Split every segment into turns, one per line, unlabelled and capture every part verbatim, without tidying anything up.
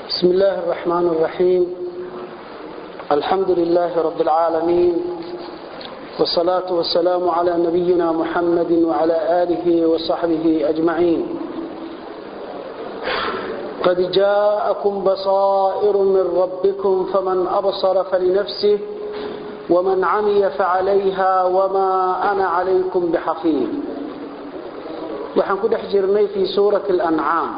بسم الله الرحمن الرحيم. الحمد لله رب العالمين، والصلاة والسلام على نبينا محمد وعلى آله وصحبه أجمعين. قد جاءكم بصائر من ربكم فمن أبصر فلنفسه ومن عمي فعليها وما أنا عليكم بحفيظ. وحن كده حجرني في سورة الأنعام.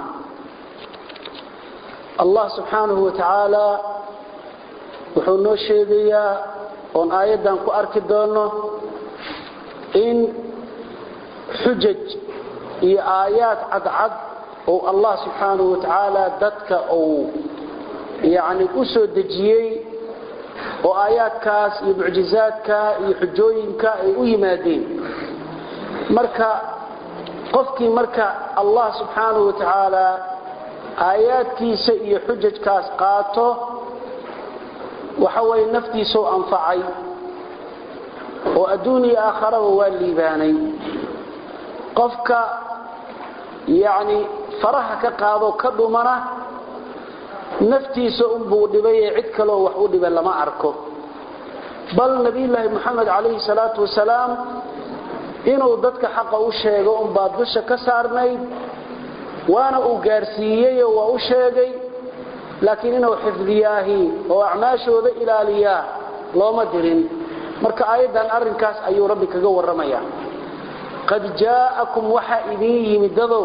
الله سبحانه وتعالى wuxuu noo sheegayaa oon aayadan ku arki doono in xujaj iyo aayaad cadcad oo Allah subhanahu wa ta'ala dadka oo yaani u soo dejiyay oo aayaadkaas iyo mucjizaadka iyo xujooyinka ay u yimaadeen marka qofkii marka Allah subhanahu wa ta'ala aayaadkiisa iyo xujajkaas qaato waxa way naftiisu anfacay oo adduuniya aakhirada waa liibaanay qofka yaani faraha ka qaado ka dhumana naftiisu u buu dhibay cid kale wax u dhibay lama arko bal nabiyullaahi maxamed alayhi salaatu wasalaam inuu dadka xaq u sheego um baad dusha ka saarnay waana uu gaarsiiyay oo waa u sheegay laakiin inuu xifdiyaahi oo acmaashooda ilaaliya looma dirin marka aayadan arinkaas ayuu rabbi kaga waramaya qad jaaءakum waxa idin yimidadow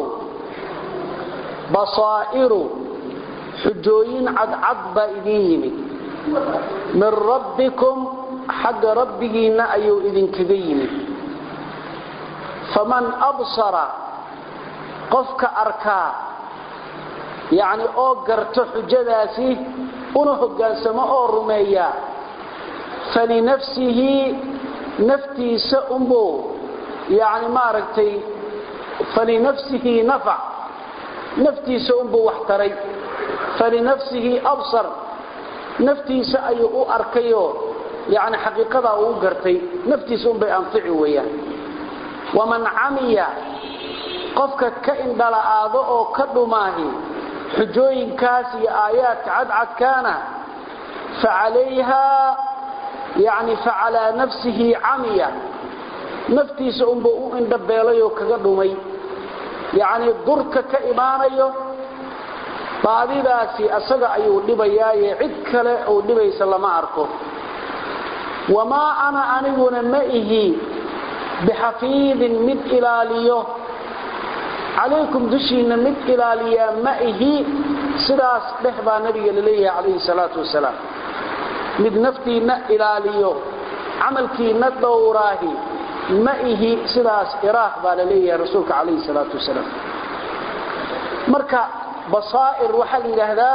basairu xujooyin cadcad ba idin yimid min rabbikum xagga rabbigiina ayuu idin kaga yimid faman absara qofka arkaa يعني او غرتو حجداسي انه هغانسمو او رميا فلنفسه نفتي سأمبو يعني ما رغتي فلنفسه نفع نفتي سأمبو واحتري فلنفسه أبصر نفتي سأيو أركيو يعني حقيقة او غرتي نفتي سأمبو أنفعي ويا ومن عمي قفك كإن دلعاده او كدماهي حجوين كاسي آيات عدعد كان فعليها يعني فعلى نفسه عمية نفتي سأنبؤوا إن دبيليو كقدمي يعني درك كإيمانيو بعضي ذاسي أسقع أيو لبياي عدكال أو لبي سلام عركو وما أنا أنقون مئه بحفيظ مد إلاليو عليكم دشينا مد إلاليا مائه سلاس بحبا نبي لليه عليه الصلاة والسلام مد نفتي نا إلاليو عملكي ندوراهي مائه سلاس إراق بالليه رسولك عليه الصلاة والسلام مركا بصائر وحل هذا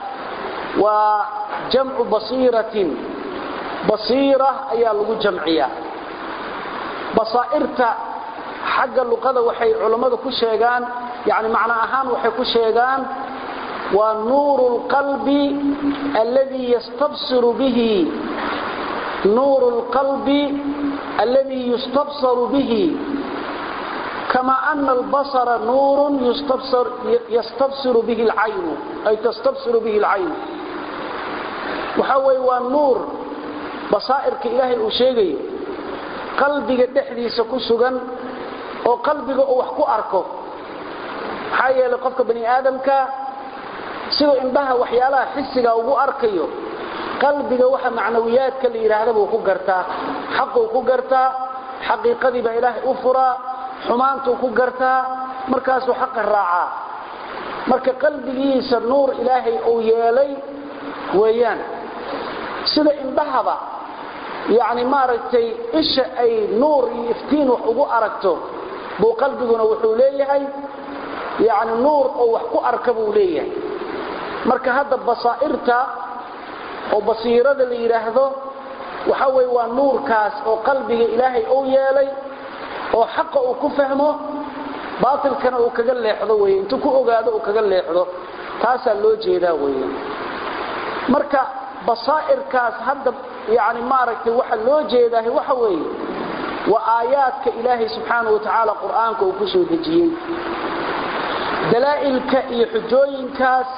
وجمع بصيرة بصيرة أيها لغو جمعية بصائرتا حق اللغة وحي علماء ku sheegan yani macna ahaan waxay ku sheegan wa nurul qalbi alladhi yastabsiru bihi nurul qalbi alladhi yastabsiru bihi kama anna al-basara nurun yastabsir yastabsiru bihi al-ayn ay tastabsiru bihi al-ayn waxa way waa nur basaa'irka ilaahay uu sheegayo qalbiga dhexdiisa ku sugan oo qalbiga uu wax ku arko xayeel qofka bani aadamka sidoo indhaha waxyaalaha xisiga ugu arkayo qalbiga waxa macnawiyaadka la yiraahdo uu ku gartaa xaqo ku gartaa xaqiiqadii ba ilaahay u fura xumaantu ku gartaa markaas uu xaq raaca marka qalbigiisa nuur ilaahay uu yeelay weeyaan sida indhahaba yaani maaragtay isha ay nuur iyo iftiin wax ugu aragto buu qalbiguna wuxuu leeyahay yaani nuur oo wax ku arkabo leeyahay marka hadda basaa'irta oo basiirada la yiraahdo waxa way waa nuurkaas oo qalbiga ilaahay uu yeelay oo xaq uu ku fahmo baatilkana uu kaga leexdo way intuu ku ogaado uu kaga leexdo taasa loo jeedaa way marka basaa'irkaas hadda yaani maaragtay waxa loo jeedaa waxa way وآياتك إلهي سبحانه وتعالى قرآنك وكسو دجيين دلائلك إي حجوينكاس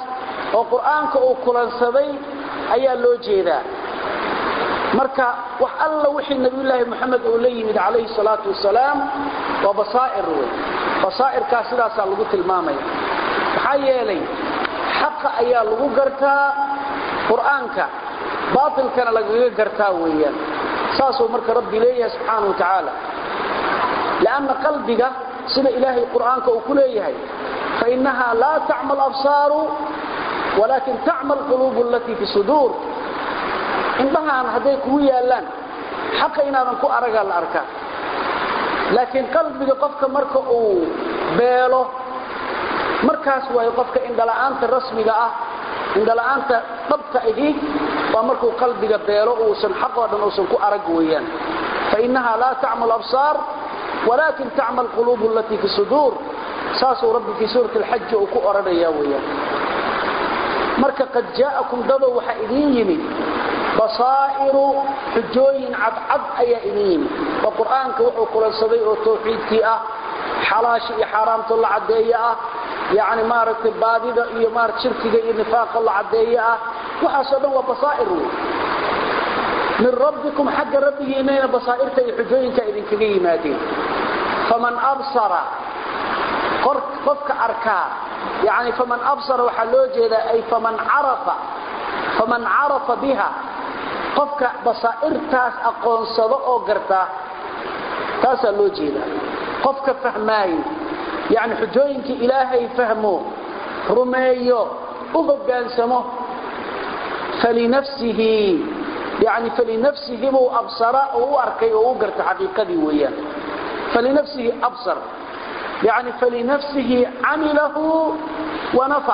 oo quraanka uu kulansaday ayaa loo jeedaa marka wax alla wixii nabiyullaahi maxamed uu leeyimid calayhi salaatu wasalaam wa basaa'ir basaa'ir ka sidaas lagu tilmaamay waxa yeelay xaq ayaa lagu gartaa quraanka baatilkana laga gartaa weeyaan saasoo marka rabbi leeyahay subhanahu wa ta'ala laana qalbiga sida ilaahay quraanka uu ku leeyahay fa innaha la ta'mal absaru walakin ta'mal qulub allati fi sudur indhahan haday ku yaalan xaq inaadan ku araga la arkaa laakiin qalbiga qofka marka uu beelo markaas way qofka indhala'aanta rasmiga ah indhala'aanta dhabta ahi waa markuu qalbiga beelo oo san xaq oo dhan oo san ku arag weeyaan fa innaha la ta'mal absar walakin ta'mal qulub allati fi sudur saasu rabbi fi surati al-hajj oo ku oranaya weeyaan marka qad ja'akum daba waxa idin yimid basaa'iru xujooyin cadcad ayaa idin yimid oo quraanka wuxuu kulansaday oo tawxiidkii ah xalaashi iyo xaraamta la cadeeyo ah يعني ما رتب باديده iyo maar shirkiga iyo nifaaq la cadeeyo ah waxa soo dhan waa basaa'ir min rabbikum hagga rabbigiina basaa'irta iyo xujooyinka idin kaga yimaadeen faman absara qofka arka يعني faman absara waxa loo jeedaa ay faman arafa faman arafa biha qofka basaa'irtaas aqoonsado oo garta taas loo jeedaa qofka fahmay يعني حجوينك إلهي فهمه رميه أغبانسمه فلنفسه يعني فلنفسه مو أبصر أو أركي أو أقرت حقيقة وياه فلنفسه أبصر يعني فلنفسه عمله ونفع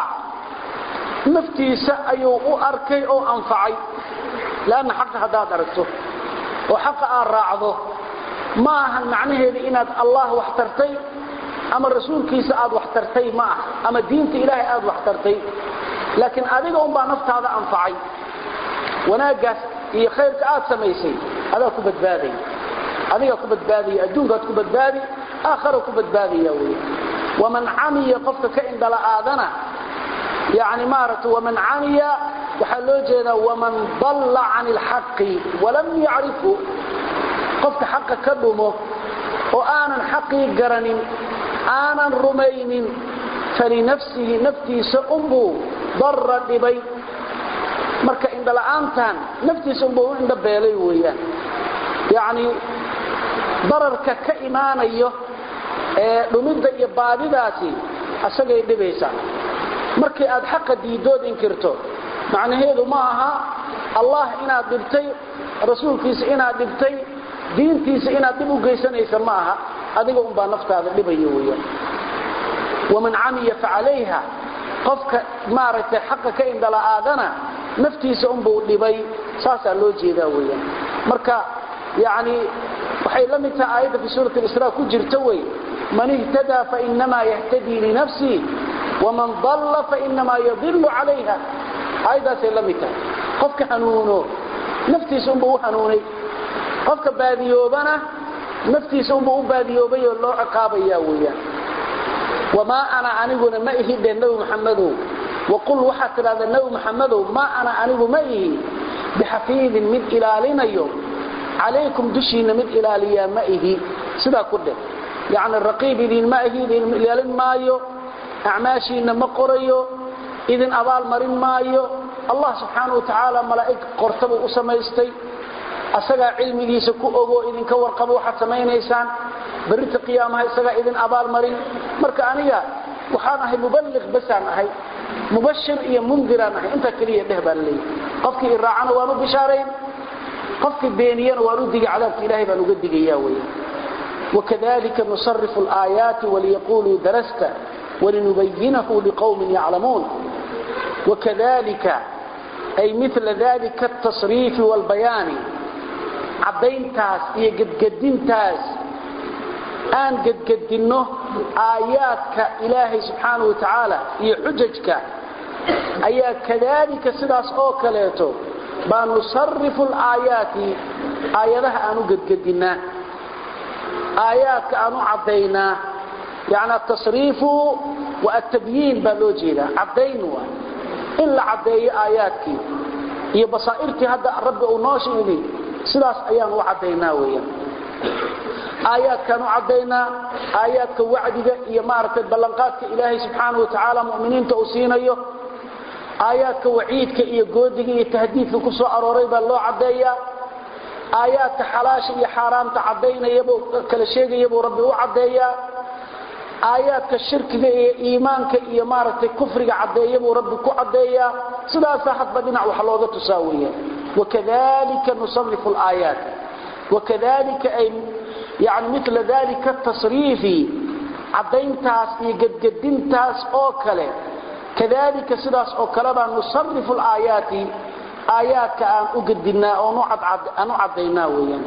نفتي سأي أو أركي أو أنفعي لأن حق هذا درسته وحق أراعظه ما هن معنيه لإناد الله واحترتي أما الرسول كيس آد واحترتي معه أما دينة إلهي آد واحترتي لكن أديك أمبا نفت هذا أنفعي وناقص هي خيرك آد سميسي هذا كبت بادي أديك كبت بادي أدونك كبت بادي آخر كبت بادي يوي ومن عمي قفك كإن دل آذنا يعني مارت ومن عمي وحلوجنا ومن ضل عن الحق ولم يعرفه قفك حق كدمه وآنا حقي قرنين آنا رمين فلنفسه نفتي سأمبو ضر لبي مركا إن دلعانتان نفتي سأمبو عند بيلي وياه يعني ضررك كإيمان أيه لمدة يبادي ذاتي أساقي دبيسا مركا أد حق ديدود إنكرتو معنى هذا معها الله إنا دبتي رسول كيس إنا دبتي diintiisa inaad dib u geysanaysa ma aha adiga un baa naftaada dhibayo weeyaan waman amiya fa'alayha qofka maaragtay xaqqa ka indala aadana naftiisa un buu dhibay saasa loo jeedaa weeyaan marka yaani waxay la mid tahay aayada fi suurati al-isra ku jirta way man ihtada fa inma yahtadi li nafsi waman dhalla fa inma yadhillu alayha aayadaas la mid tahay qofka hanuuno naftiisa un buu hanuunay qofka baadiyoobana naftiisa uu u baadiyoobay oo loo ciqaabaya weeyaan wama ana aniguna ma ihi nabi maxamed waqul waxa tirada nabi maxamed ma ana anigu ma ihi bihafiid mid ilaalinayo alaykum dushina mid ilaaliya ma ihi sida ku dhig yaani raqib idin ma ihi idin ilaalin maayo a'maashina ma qorayo idin abaal marin maayo allah subhanahu wa ta'ala malaa'ik qortaba u samaystay asaga cilmigiisa ku ogo idin ka warqabo waxa sameeynaysan barita qiyaamaha isaga idin abaal marin marka aniga waxaan ahay muballigh basaan ahay mubashir iyo mundiran ahay inta kaliya dhehbaan leey qofkii raacana waanu bishaareen qofkii beeniyana waanu diga cadaabka ilaahay baan uga digayaa weey wakadalika nusarrifu al-ayati waliyaqulu darasta ولنبينه لقوم يعلمون وكذلك أي مثل ذلك التصريف والبيان عبينتاس إيه قد قدينتاس آن قد قدينه آياتك إلهي سبحانه وتعالى إيه حججك أي كذلك سداس أوكاليتو بأن نصرف الآيات آياتها أنو قد قدينا آياتك أنو عبينا يعني التصريف والتبيين بلوجينا عبينوا in la cadeeyo aayaadkii iyo basaa'irtii hadda rabbi uu noo sheegay sidaas ayaan u cadeynaa weeyaan aayaadkan u cadeynaa aayaadka wacdiga iyo maaragtay ballanqaadka ilaahay subxaanahu wa ta'ala mu'miniinta uu siinayo aayaadka waciidka iyo goodiga iyo tahdiidka ku soo arooray baa loo cadeeyaa aayaadka xalaasha iyo xaraamta cadeynayaba kala sheegayaba rabbi u cadeeyaa aayaadka shirkiga iyo iimaanka iyo maaragtay kufriga cadeeyaba rabbi ku cadeeyaa sidaas hadba dhinac wax looga tusaawiyo wakadalika nusarrifu al-aayat wakadalika ay يعني مثل ذلك التصريف عدينتاس يقدقدينتاس او كله كذلك سداس او كله نصرف الايات ايات كان اقدنا او نعد ان عدينا ويان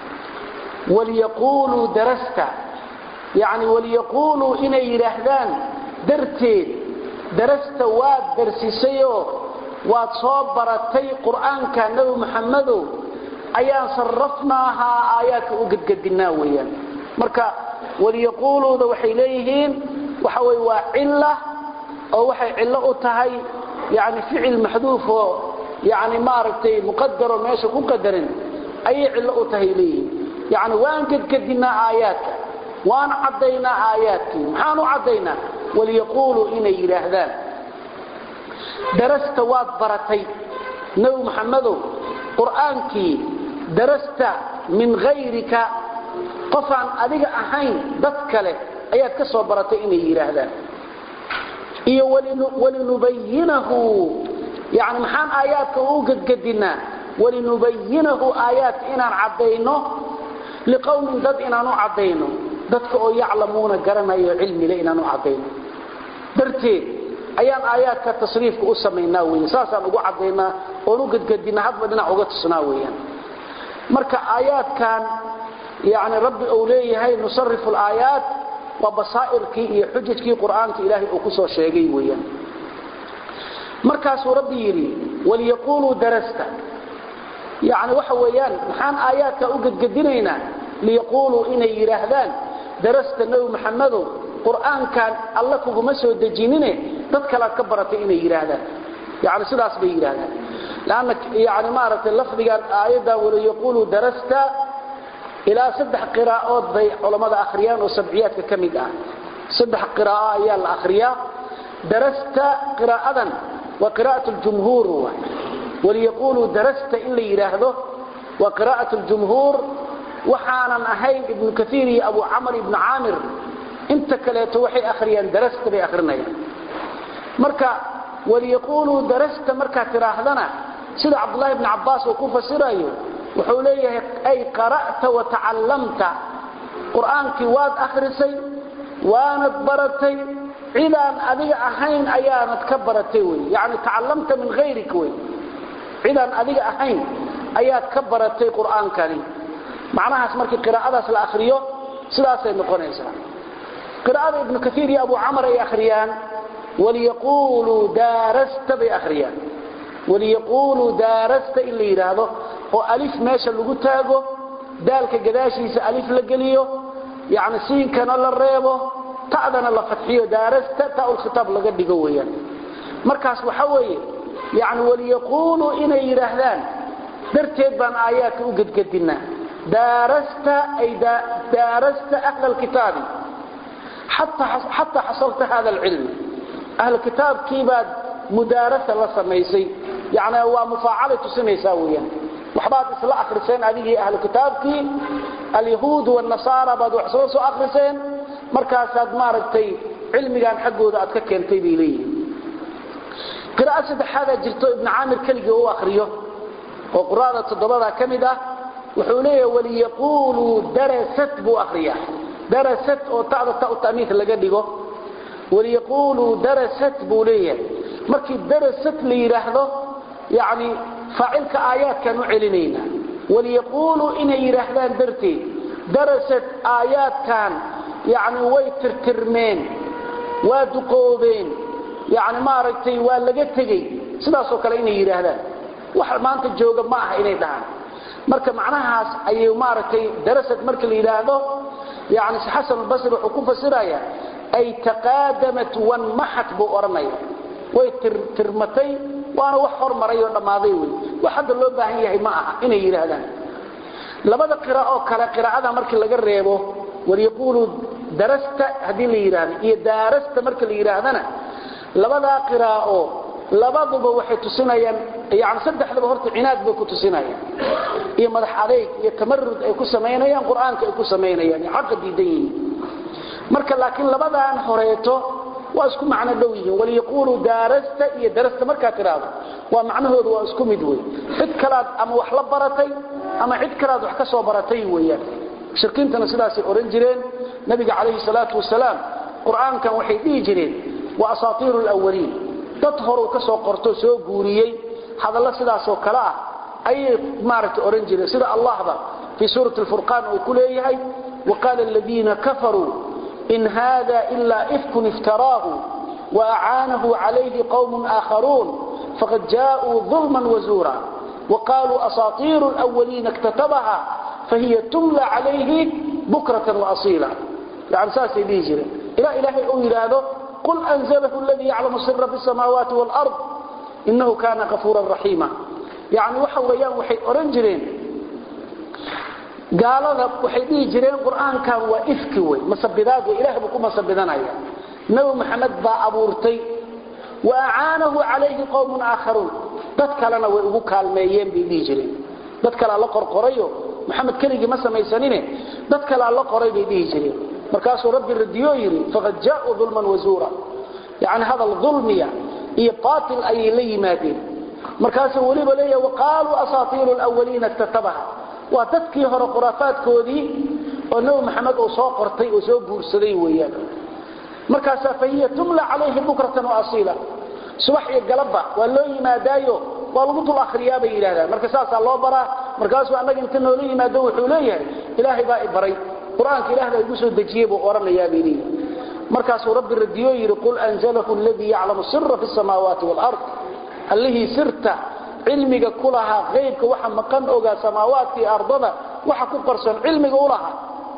وليقولوا درست يعني وليقولوا ان يرهدان درتين درست واد درسيسيو واد صبرتي قران كان نبي محمد ayaan sarrafnaaha aayaadka u gadgadinaa weeyaan marka waliyaquluuda waxay leeyihiin waxa way waa illa oo waxay illa u tahay yaani ficil maxduuf oo yaani maaragtay muqaddar oo meesha ku qadarin ay illa u tahay leeyihiin yaani waan gadgadinaa aayaadka waan cadeynaa aayaadkii maxaan u cadeynaa waliyaqulu inay yiraahdaan darasta waad baratay nabi maxamedo quraankii درست من غيرك قفا adiga ahayn dad kale ayaad ka soo baratay inay yiraahdaan iyo walinubayinahu yaani maxaan aayaadka u gadgadina walinubayinahu aayat inaan cadeyno liqawmin dad inaan u cadeyno dadka oo yaclamuuna garanayo cilmi la inaan u cadeyno darteed ayaan aayaadka tasriifka u sameeynaa weeyaan saasaan ugu cadeynaa oo u gadgadina hadba dhinac uga tusnaa weeyaan marka aayaadkan yaani rabbi uu leeyahay nusarrifu al-aayat wa basaa'irki iyo xujajki quraanka ilaahay uu ku soo sheegay weeyaan markaas rabbi yiri waliyaqulu darasta yaani waxa weeyaan maxaan aayaadka u gadgadinayna liyaqulu inay yiraahdaan darasta nabi maxamedo quraankan alla kugu ma soo dajinine dad kala ka baratay inay yiraahdaan yaani sidaas bay yiraahdaan لأنك يعني ما رأت اللفظ قال آية وليقولوا درست إلى سدح قراءات ضي علماء الآخريان وسبعيات كمدة سدح قراءة يا الآخرياء درست قراءة وقراءة الجمهور هو وليقولوا درست إلا يراهده وقراءة الجمهور وحانا أهين ابن كثير أبو عمر بن عامر انت كلا توحي آخريان درست بآخرنا مركا وليقولوا درست مركا تراهدنا سيد عبد الله بن عباس وكوفة سرايو وحوليه أي قرأت وتعلمت قرآنك واد أخرسي وانت برتي إلى أن أذيع أحين أيانت كبرتي يعني تعلمت من غيرك وي إلى أن أذيع أحين أيات كبرتي قرآن كريم معناها اسمك قراءة الآخرية سلاسة نقونيسا قراءة ابن كثير يا أبو عمر يا أخريان وليقولوا دارست بأخريان وليقولوا دارست إلا يراهدو وألف ماشا لغو تاغو دالك قداشيس ألف لقليو يعني سين كان الله الريبو تعدنا الله فتحيه دارست تاو الخطاب لقد قويا مركز وحوي يعني وليقولوا إنا يراهدان درتيد بان آيات وقد قدنا دارست أي دارست أهل الكتاب حتى حتى حصلت هذا العلم أهل الكتاب كيباد مدارسة لسميسي يعني هو مفاعلة سميساويا وحبات إسلاء أخرسين هذه أهل الكتاب كي اليهود والنصارى بدو حصلوا أخرسين مركزات مارتي علمي كان حقه ذا أتككين تيبي لي قراءة هذا جلتو ابن عامر كلقه هو أخريه وقراءة الضبابة كمدة وحوليه وليقولوا درست بو أخريه درست أو تعد التأميث اللي قدقه وليقولوا درست بوليه markii darasat li yiraahdo yaani faa'ilka aayad kanu celinayna waliyaqulu in yiraahdaan darti darasat aayadkan yaani way tirtirmeen waa duqoobeen yaani ma aragtay waa laga tagay sidaas oo kale in yiraahdaan wax maanta jooga ma aha inay dhahan marka macnahaas ayay ma aragtay darasat markii la yiraahdo yaani Hasan al-Basri wuxuu ku fasiraya ay taqadamat wan mahat bu oranaya way tirmatay waana wax hormaray oo dhamaaday way waxa loo baahan yahay ma aha inay yiraahdaan labada qiraa'o kala qiraa'ada markii laga reebo war yaqulu darasta hadii la yiraahdo iyo darasta markii la yiraahdana labada qiraa'o labaduba waxay tusinayaan yaani saddexdaba horta cinaad bay ku tusinayaan iyo madax adeeg iyo tamarrud ay ku sameeyaan quraanka ay ku sameeyaan xaq diidan marka laakiin labadaan horeeto waa isku macna dhow yihiin wal yaqulu darasta iyo darasta marka tiraado waa macnahoodu waa isku mid way cid kala ama wax la baratay ama cid kala wax ka soo baratay weeyaan shirkintana sidaas oran jireen nabiga kaleey salaatu wasalaam quraankan waxay dhigi jireen wa asatirul awwalin dad hore ka soo qorto soo guuriyay hadalla sidaas oo kala ah ay maartay oran jireen sida allahba fi surati al-furqan oo kuleeyahay وقال الذين كفروا إن هذا إلا إفك افتراه وأعانه عليه قوم آخرون فقد جاءوا ظلما وزورا وقالوا أساطير الأولين اكتتبها فهي تملى عليه بكرة وأصيلا يعني ساسي بيجري إلى إلهي أو إلهه قل أنزله الذي يعلم السر في السماوات والأرض إنه كان غفورا رحيما يعني وحويان وحي أورنجرين قالوا waxay dhigi jireen quraankan waa ifki way masabbidaad ilaahay buu ku masabbidanaya nabi maxamed baa abuurtay wa aanahu alayhi qawmun aakharun dad kalena way ugu kaalmeeyeen bay dhigi jireen dad kale la qorqorayo maxamed kaligi ma samaysanine dad kale la qoray bay dhigi jireen markaas rabbi radiyo yiri faqad jaa'u dhulman wa zura yani hada dhulmiya iyo qaatil ay la yimaadeen markaas waliba leeyahay waqalu asatirul awwalin iktatabaha waa dadkii hore quraafaadkoodii oo nabi maxamed oo soo qortay oo soo buursaday weeyaan markaas fahiya tumla alayhi bukratan wa asila subax iyo galaba waa loo yimaadaayo waa lagu dul akhriyaa bay yiraahdaan marka saas loo baraa markaas waa anaga inta noo yimaado wuxuu leeyahay ilaahay baa ibaray quraanka ilaahay ugu soo dajiyay buu oranayaa bay markaas rabbi radiyo yiri qul anzalahu alladhi ya'lamu sirra fis samawati wal ard alladhi sirta علمك كلها غيبك وحا مقن اوغا سماواتي ارضنا وحا ku qarsan cilmiga u laha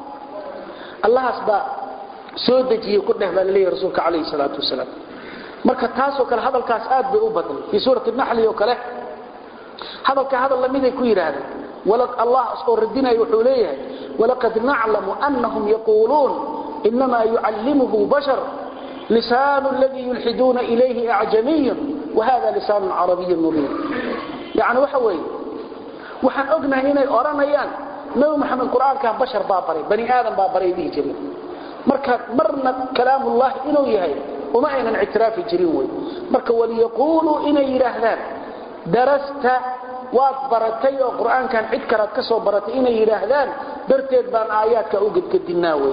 Allah asba soo dajiyo ku dhexba leeyahay rasuulka kaleey salaatu wasalaam marka taas oo kale hadalkaas aad bay u badan fi suurati an-nahl oo kale hadalka hadal lamid ay ku yiraahdeen walad Allah asoo radinay wuxuu leeyahay walaqad na'lamu annahum yaqulun inma yu'allimuhu bashar lisanu alladhi yulhiduna ilayhi a'jamiyyun وهذا لسان عربي مبين يعني وحوي وحن أغنى هنا أورانيان نبي محمد القرآن كان بشر بابري بني آدم بابري به جري مركا مرنا كلام الله إنه يهي وما إن الاعتراف جريوي مركا وليقولوا إنه يرهدان درست وابرتي القرآن كان عدكرت كسو برتي إنه يرهدان برتيد بان آياتك أوجد كالدناوي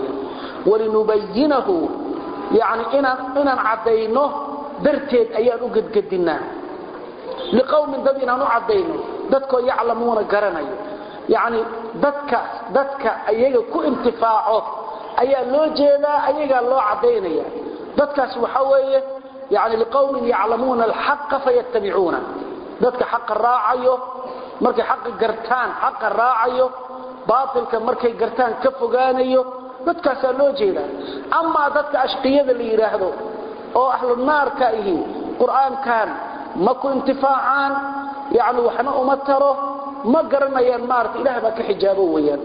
ولنبينه يعني إنا, إنا عدينه درتيد ayaan u gadgadinaa liqawmin dadina aanu cadeyno dadkoo yaclamuuna garanayo yaani dadka dadka ayaga ku intifaaco ayaa loo jeedaa ayaga loo cadeynaya dadkaas waxa weeye yaani liqawmin yaclamuuna alhaq fayattabi'una dadka xaq raacayo markay xaq gartaan xaq raacayo baatilka markay gartaan ka fogaanayo dadkaas loo jeedaa amma dadka ashqiyada la yiraahdo oo ahlu naarka ihi quraan kan ma ku intifaacaan yaani waxna uma taro ma garanayaan maarta ilaahay ba ka xijaabo weeyaan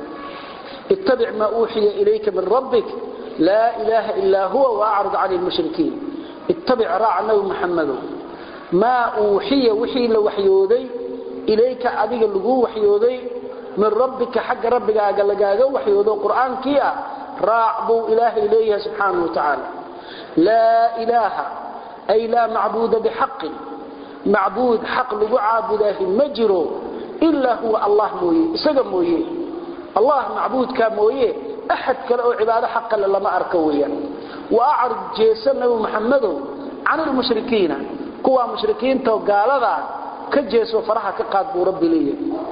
ittabi' ma uuhiya ilayka min rabbik la ilaha illa huwa wa'rid 'anil mushrikeen ittabi' ra'na muhammad ma uuhiya wixii la waxyooday ilayka adiga lagu waxyooday min rabbika hagga rabbigaaga lagaaga waxyoodo quraankiya raa'bu ilaahi ilayhi subhanahu wa ta'ala لا إله أي لا معبود بحق معبود حق لغو عابده مجرو إلا هو الله مويه إساق مويه الله معبود كمويه أحد كلاو عبادة حقا لما أركويا وأعرض جيسنا محمد عن المشركين كوا مشركين توقال ذا كجيسوا فرحا كقادبوا ربي لي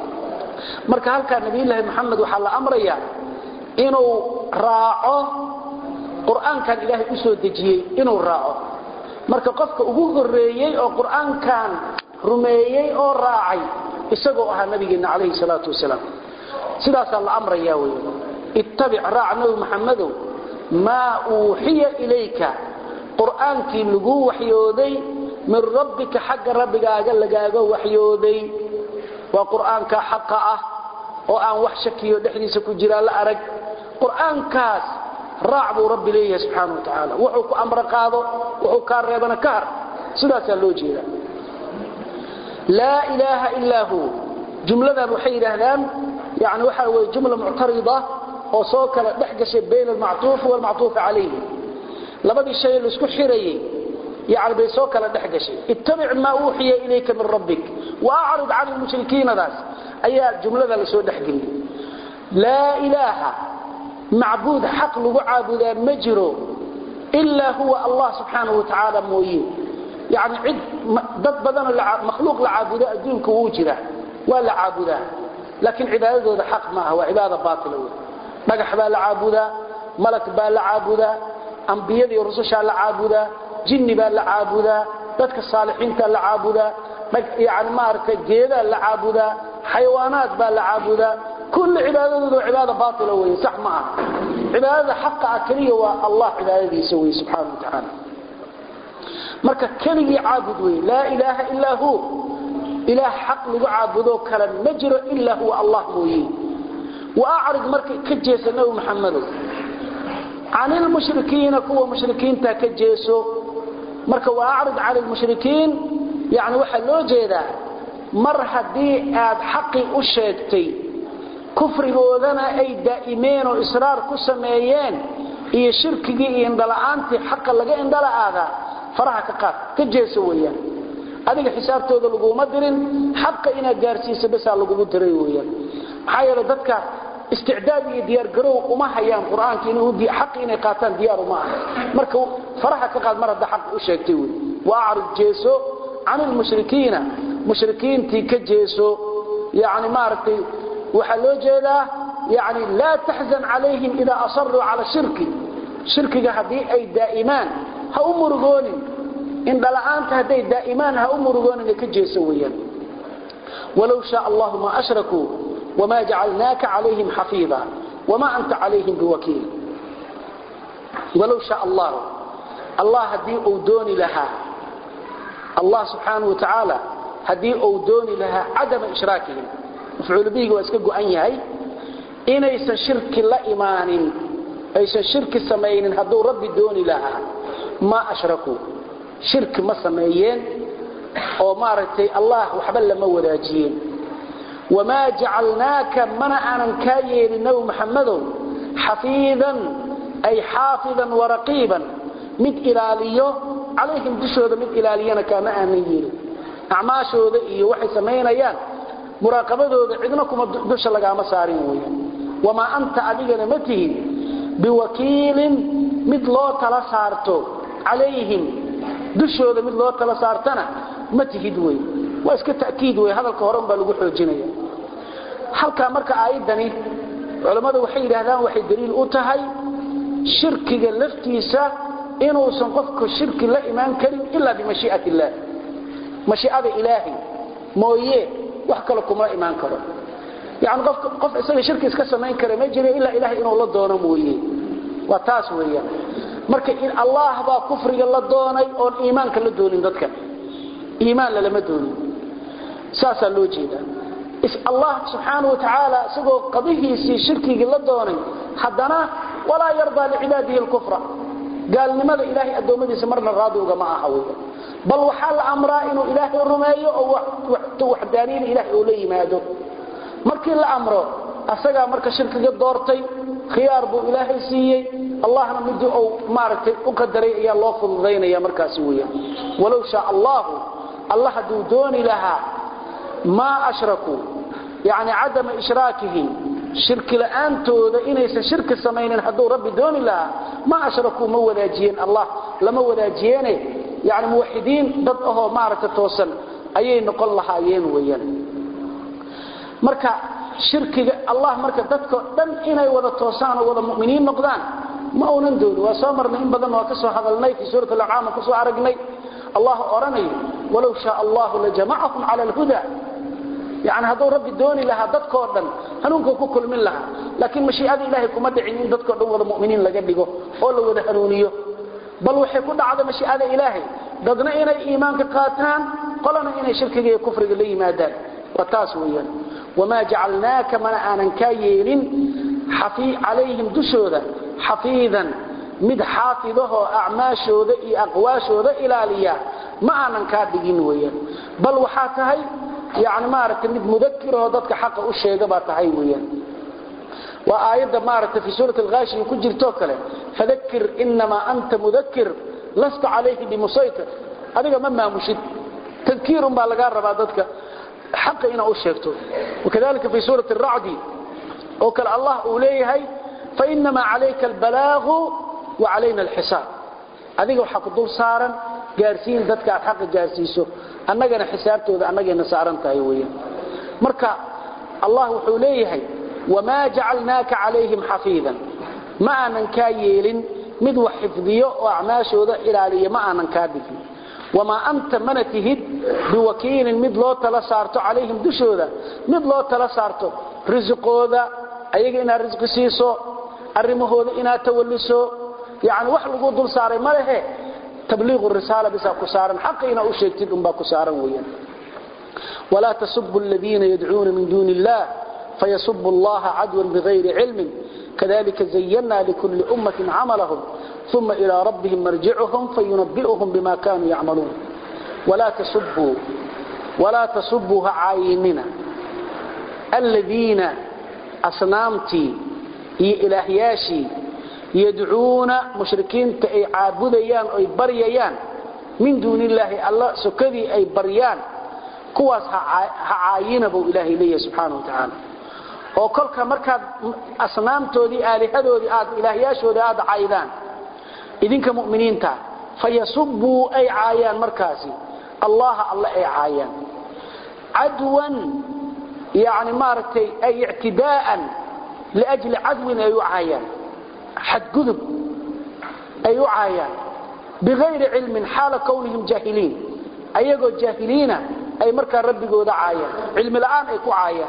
مركا هل كان نبي الله محمد وحال أمريا إنه راعه quraankan ilaahay u soo dajiyay inuu raaco marka qofka ugu horeeyay oo quraankan rumeeyay oo raacay isagoo ah nabigeena kaleey salaatu wasalaam sidaas la amraya way ittabi' ra'na muhammadu ma uuhiya ilayka quraanki lagu waxyooday من ربك حق ربك أقل لقاقه وحيودي وقرآنك حقه وأن وحشكي ودحديث كجلال أرق قرآن كاس راعب ربي ليه سبحانه وتعالى وحوك أمر قاضه وحوك كاريبنا كار سداسا اللوجيه لا إله إلا هو جملة الوحيدة هذان يعني وحاول جملة معترضة وصوك دحقش بين المعطوف والمعطوف عليه لبدي الشيء اللي اسكو حريه يعني بيسوك دحقش اتبع ما أوحي إليك من ربك وأعرض عن المشركين ذاس أي جملة اللي سو دحقني لا إله معبود حق لو عابد مجرو إلا هو الله سبحانه وتعالى موين يعني عد ضد بدن مخلوق لعابده أدونك وجره ولا عابده لكن عبادته حق ما هو عبادة باطلة بقى حبال لعابده ملك بال لعابده أنبياء ورسول لعابده جن بال لعابده ذاتك الصالحين لعابده يعني مارك جيدة لعابده حيوانات بال لعابده كل عبادته عبادة باطلة وهي صح معه عبادة حق أكريه والله عبادته يسوي سبحانه وتعالى marka kaliya caabud way la ilaha illa hu ilah haq lagu caabudo kala ma jiro illa huwa allah mooyee wa a'rid marka ka jeesano muhammad anil mushrikiina kuwa mushrikiinta ka jeeso marka wa a'rid 'ala al mushrikiin yaani waxa loo jeedaa mar hadii aad xaqi u sheegtay kufrigoodana ay daa'imeen oo israar ku sameeyeen iyo shirkigi iyo indalaanti xaq laga indalaada faraha ka qaad ka jeeso weeyaan adiga xisaabtooda lagu ma dirin xaq ina gaarsiiso bas lagu diray weeyaan xayira dadka istiعداد iyo diyaar garow uma hayaan quraanka inuu di xaq inay qaataan diyaar uma aha marka faraha ka qaad marada xaq u sheegtay weey waarid jeeso aan mushrikiina mushrikiinti ka jeeso yaani maartay waxa loo jeedaa yaani la tahzan alayhim ida asarru ala shirki shirkiga hadii ay daa'iman ha umurgooni in dalaanta haday daa'iman ha umurgooni ka jeeso weeyaan walaw sha Allah ma ashraku wama ja'alnaka alayhim hafiza wama anta alayhim biwakil walaw sha Allah Allah hadii uu dooni laha Allah subhanahu wa ta'ala hadii uu dooni laha adam ishraakihim mafcuul bihi waa iska go'an yahay inaysan shirki la imaanin aysan shirki sameeynin haduu rabbi dooni laha ما أشركوا شرك ما سميين أو ما رتي الله وحبل ما وراجين وما جعلناك منع أن كاير النبي محمد حفيظا أي حافظا ورقيبا مد إلاليه عليهم دشود مد إلالينا كما أمير أعماشه ذي وحي سمينا يان مراقبته عندكم دش لقى مسارين وما أنت أدينا مته بوكيل mid loo tala saarto عليهم dushooda mid loo tala saartana ma tihid way waa iska taakiid way hadalka horan baa lagu xoojinaya halka marka aayadani culimadu waxay yiraahdaan waxay daliil u tahay shirkiga laftiisa inuu san qofku shirki la iman karin illa bi mashii'ati Allah mashii'ada ilaahi mooyee wax kale kuma iman karo yaani qof qof isaga shirki iska sameyn kara ma jiro illa ilaahi inuu la doono mooyee wa taas weeyaan marka in Allah ba kufriga la doonay oo iimaanka la doonin dadka iimaan la lama doonin saasa loo jeeda is Allah subhanahu wa ta'ala isagoo qadihiisi shirkiga la doonay hadana wala yarda li ibadihi al-kufra gaalnimada ilaahi adoomadiisa marna raadi uga ma aha weeyaan bal waxa la amraa inuu ilaahi rumeeyo oo wax waxdaaniyada ilaahi oo la yimaado markii la amro asaga marka shirkiga doortay khiyaar buu ilaahay siiyay allahna midii oo maartay u qadaray ayaa loo fududeynaya markaas weeyaan walaw sha Allah Allah haduu dooni laha ma ashraku yaani adam ishraakihim shirki la'aantooda inaysan shirki sameeynin haduu rabbi dooni laha ma ashraku ma wadaajiyeen Allah lama wadaajiyeen yaani muwaxidiin dad oo maartay toosan ayay noqon lahaayeen weeyaan marka shirkiga Allah marka dadka dhan inay wada toosaan oo wada muuminiin noqdaan ma oonan doon waa soo marnay in badan waa ka soo hadalnay fi suurat al-an'am ka soo aragnay Allah oranay walaw sha Allah la jama'ahum 'ala al-huda يعني هذا ربي دوني لها dadka oo dhan hanuunka ku kulmin laha laakiin mashii'ada ilaahay kuma dhicin in dadka dhan wada muuminiin laga dhigo oo la wada hanuuniyo bal waxay ku dhacday mashii'ada ilaahay dadna inay iimaanka qaataan qolana inay shirkiga iyo kufriga la yimaadaan wataas weeyaan wama ja'alnaaka man aanan kaayelin hafi alayhim dushooda hafiidan mid xaafidaho a'maashooda iyo aqwaashooda ilaaliya ma aanan ka dhigin weeyaan bal waxa tahay yaani ma aragtay mid mudakkir oo dadka xaq u sheega ba tahay weeyaan wa aayada ma aragtay fi suurat al-ghashi ku jirto kale fadhakkir inma anta mudakkir lasta alayhi bimusaytir adiga ma maamushid tadkiirun baa laga rabaa dadka xaq ina u sheegto wakadalika fi suurat ar-ra'd oo kale allah uu leeyahay fa inma alayka al-balagh wa alayna al-hisab adiga waxa ku dul saaran gaarsiin dadka xaq gaarsiiso annagana xisaabtooda annagana saaran tahay weeyaan marka allah wuxuu leeyahay wama ja'alnaaka alayhim hafiizan ma aanan ka yeelin mid wax xifdiyo oo a'maashooda ilaaliyo ma aanan ka dhigin wama anta manatihid biwakiil mid loo tala saarto alayhim dushooda mid loo tala saarto rizqooda ayaga ina rizqi siiso arimahooda ina tawalliso yaani wax lagu dul saaray ma lehe تبليغ الرسالة بس كسارا حقنا أشيكتد أم كسارا ويا ولا تسبوا الذين يدعون من دون الله فيسبوا الله عدوا بغير علم كذلك زينا لكل أمة عملهم ثم إلى ربهم مرجعهم فينبئهم بما كانوا يعملون ولا تسبوا ولا تسبوا عايننا الذين أصنامتي إلهياشي يدعون مشركين أي عابديان أي بريان من دون الله الله سكذي أي بريان كواس هعاين أبو إلهي لي سبحانه وتعالى وكلك مركز أصنامتودي آلهدودي آد إلهياشودي آد عايدان إذن كمؤمنين تا فيصبوا أي عايان مركزي الله الله أي عايان عدوا يعني مارتي أي اعتداء لأجل عدو أي عايان حد قذب أي عايان بغير علم حال كونهم جاهلين أيقوا جاهلين أي مركا ربي قود عايان علم الآن أيكو عايان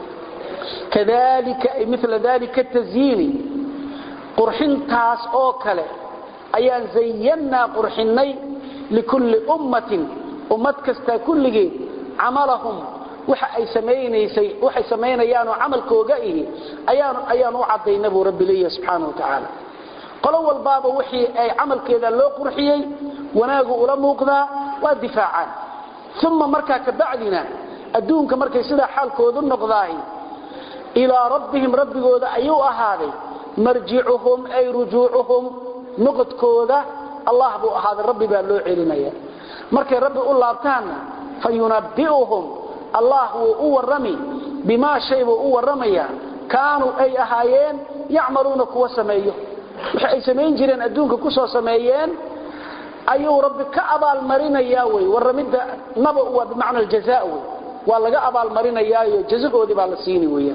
كذلك أي مثل ذلك التزيين قرحين تاس أوكله أيان زينا قرحيني لكل أمة أمت كستا كل جي عملهم وحي سميني وحي سمينا يانو عمل كوغائه ايانو ايانو عدينا ابو رب لي سبحانه وتعالى قالوا الباب وحي اي عمل كذا لو قرحيي وناغو ولا موقدا ودفاعا ثم مركا كبعدنا ادونك مركي سدا حالكودو نقداهي الى ربهم ربغودا ايو اهادي مرجعهم اي رجوعهم نقدكودا الله بو اهاد ربي با لو علينيا مركي ربي u laabtaana fayunabbi'uhum الله هو الرمي بما شيء هو الرمي كانوا أي أهايين يعملون كوا سميه وحي سمين جيران أدونك كسو سميين أيو ربي كأبا المرين ياوي والرميد نبأوا بمعنى الجزاء والله كأبا المرين ياوي جزاء دي بالسيني ويا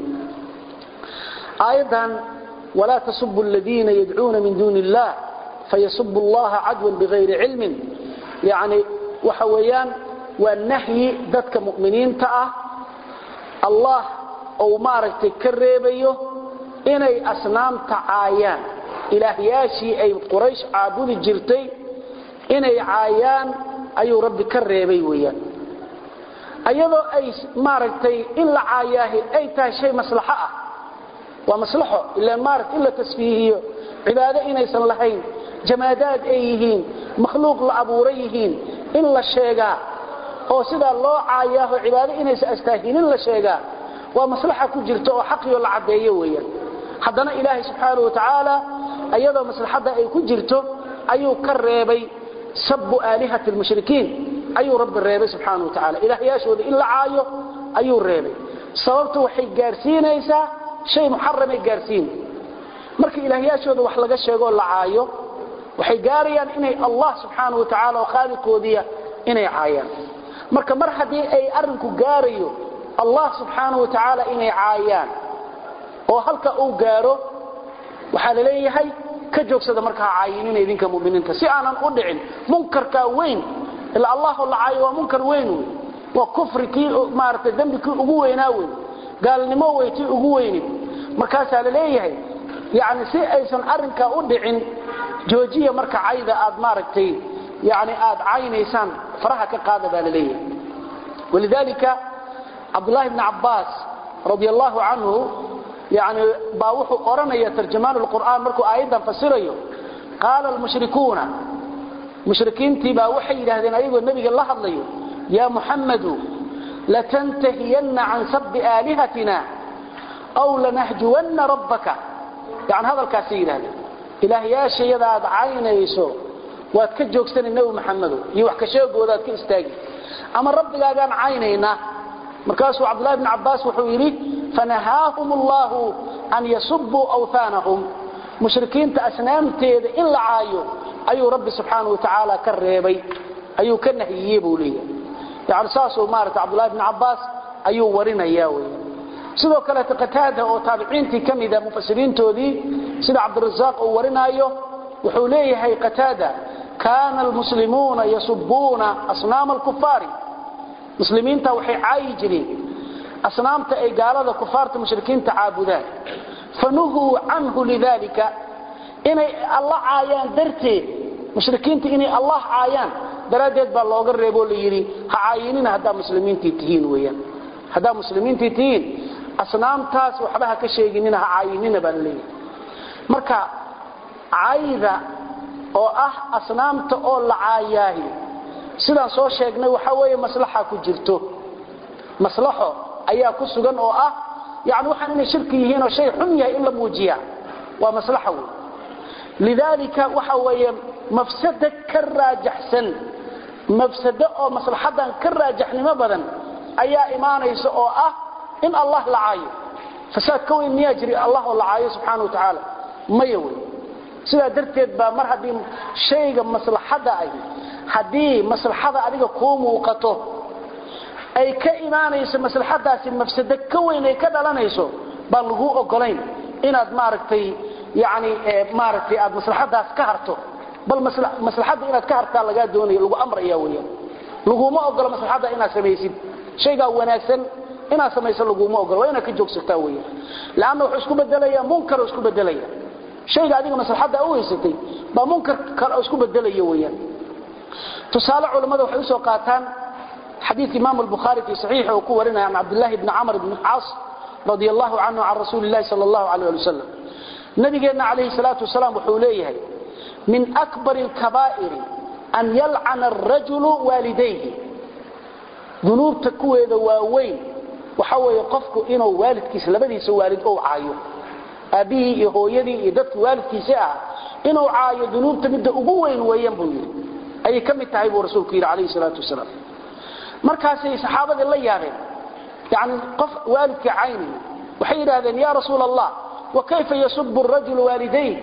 أيضا ولا تسبوا الذين يدعون من دون الله فيسبوا الله عدوا بغير علم يعني وحويان والنهي ذاتك مؤمنين تأه الله أو مارك تكريبيه إني أصنام تعايان إلهياشي أي قريش عابود الجرتي إني عايان أي رب كريبيه أيضا أي مارك إلا عاياه أي تاشي مصلحة ومصلحة إلا مارك إلا تسفيهيه عبادة إني صلحين جمادات أيهين مخلوق لأبوريهين إلا الشيقاء oo sida loo caayaho cibaado inay astaahinin la sheegaa waa maslaxa ku jirto oo xaq iyo la cadeeyo weeyaan hadana ilaahay subhanahu wa ta'ala ayadoo maslaxada ay ku jirto ayuu ka reebay sabbu aalihati almushrikiin ayuu rabbi reebay subhanahu wa ta'ala ilaahiyashooda in la caayo ayuu reebay sababtu waxay gaarsiinaysaa shay muharram ay gaarsiin marka ilaahiyashooda wax laga sheego la caayo waxay gaarayaan inay Allah subhanahu wa ta'ala oo khaliqoodiya inay caayaan marka mar hadii ay arinku gaarayo Allah subhanahu wa ta'ala inay caayaan oo halka uu gaaro waxa la leeyahay ka joogsada marka caayinina idinka muuminiinta si aanan u dhicin munkarka weyn ila Allah la caayo waa munkar weyn waa kufriki maarta dambiki ugu weynaa weyn gaalnimo weyti ugu weyn markaas la leeyahay yaani si aysan arinka u dhicin joojiya marka caayda aad maartay يعني آد عينيسان فرها كقادة بالليل. ولذلك عبد الله بن عباس رضي الله عنه يعني باوح قرنية ترجمان القرآن مركو آيدا فسريه قال المشركون مشركين تبا وحي لهذين أيضا النبي الله عليه يا محمد لتنتهين عن سب آلهتنا أو لنهجون ربك يعني هذا الكثير هذا إلهي يا شيء ذا عين يسوع واتكجوك سن النبي محمد يوحكشوك وذات كاستاجي أما رب قال عينينا مركاسو عبد الله بن عباس وحويري فنهاهم الله أن يصبوا أوثانهم مشركين تأسنام تيد إلا عايو أيو رب سبحانه وتعالى كالريبي أيو كالنهييبوا لي يعني ساسو مارت عبد الله بن عباس أيو ورنا إياوي سيدو كلا تقتاده أو تابعينتي كميدا مفسرين تودي سيد عبد الرزاق أو ورنا إياه وحوليه هي قتاده كان المسلمون يصبون أصنام الكفار مسلمين توحي عايجري أصنام تأيقالة كفار المشركين تعابدان فنهوا عنه لذلك إني الله عايان درتي مشركين إني الله عايان درادت بالله قربوا اللي يري هعاينين هدا مسلمين تيتهين ويان هدا مسلمين تيتهين أصنام تاس وحبها كشيقين هعاينين بالله مركا عايذا oo ah asnaamta oo la caayahay sidaan soo sheegnay waxa weeye maslaxa ku jirto maslaxo ayaa ku sugan oo ah yaani waxaan inay shirki yihiin oo shay xun yahay in la muujiya waa maslaxo lidalika waxa weeye mafsada karaajixsan mafsada oo maslaxadan karaajaxnimo badan ayaa iimaanayso oo ah in Allah la caayo fasad ka weyn yajri Allah la caayo subhanahu wa ta'ala mayawi sida darteed ba mar hadii shayga maslaxada ay hadii maslaxada adiga ku muuqato ay ka iimaanayso maslaxadaasi mafsada ka weyn ay ka dhalanayso ba lagu ogolayn inaad maaragtay yaani maaragtay aad maslaxadaas ka harto bal maslaxada inaad ka hartaa laga doonayo lagu amrayaa weeyaan lagu ma ogola maslaxada inaad sameeysid shayga wanaagsan inaad sameeyso lagu ma ogola inaad ka joogsataa weeyaan laana wuxuu isku bedelayaa munkar isku bedelayaa شيء adiga maslaxada u haysatay ba munkar kale isku bedelayo weeyaan tusaale culimada waxay soo qaataan xadiis imaam al-bukhari fi sahih oo ku warinaya abdullah ibn amr ibn al-as radiyallahu anhu an rasuulillah sallallahu alayhi wa sallam nabigeena alayhi salatu wasalam wuxuu leeyahay min akbar al-kaba'ir an yal'ana ar-rajulu walidayhi dunubta kuweeda waaweyn waxa weeye qofku inuu waalidkiisa labadiisa waalid oo caayo أبي يهويدي يدك والدك ساعة إنه عاي ذنوب تمد أبوين وينبوي أي كم التعيب ورسولك عليه الصلاة والسلام مركزي صحابة الله يعني يعني قف والدك عيني وحين هذا يا رسول الله وكيف يصب الرجل والديه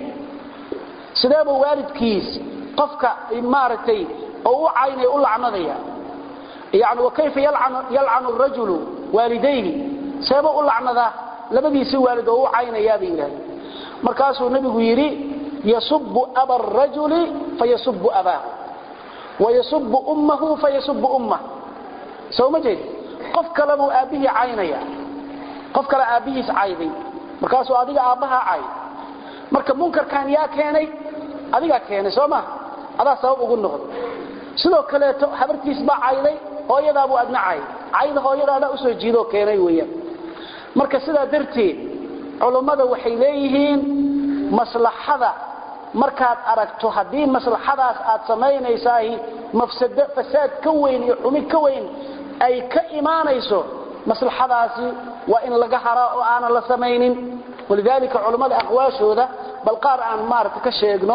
سلام والد كيس قفك إمارتي أو عيني يقول عنضيا يعني وكيف يلعن, يلعن الرجل والديه سلام يقول عنضا labadiisa waalid oo caynaya biilahay markaas uu nabigu yiri yasubbu aba ar-rajuli fayasubbu abahu wa yasubbu ummuhu fayasubbu ummuhu soo ma jeed qof kale uu aabihi caynaya qof kale aabihiis cayday markaas uu adiga aabaha cay marka munkarkan yaa keenay adiga keenay soo ma adaa sabab ugu noqdo sidoo kale habartiis ba cayday hooyada abu adna cay cayda hooyada u soo jiido keenay weeyaan marka sida darteed culimada waxay leeyihiin maslaxada markaad aragto hadii maslaxadaas aad sameeynaysaa mafsada fasaad ka weyn iyo xumi ka weyn ay ka iimaanayso maslaxadaasi waa in laga haro oo aan la sameeynin walidaalika culimada aqwaashooda bal qaar aan maarta ka sheegno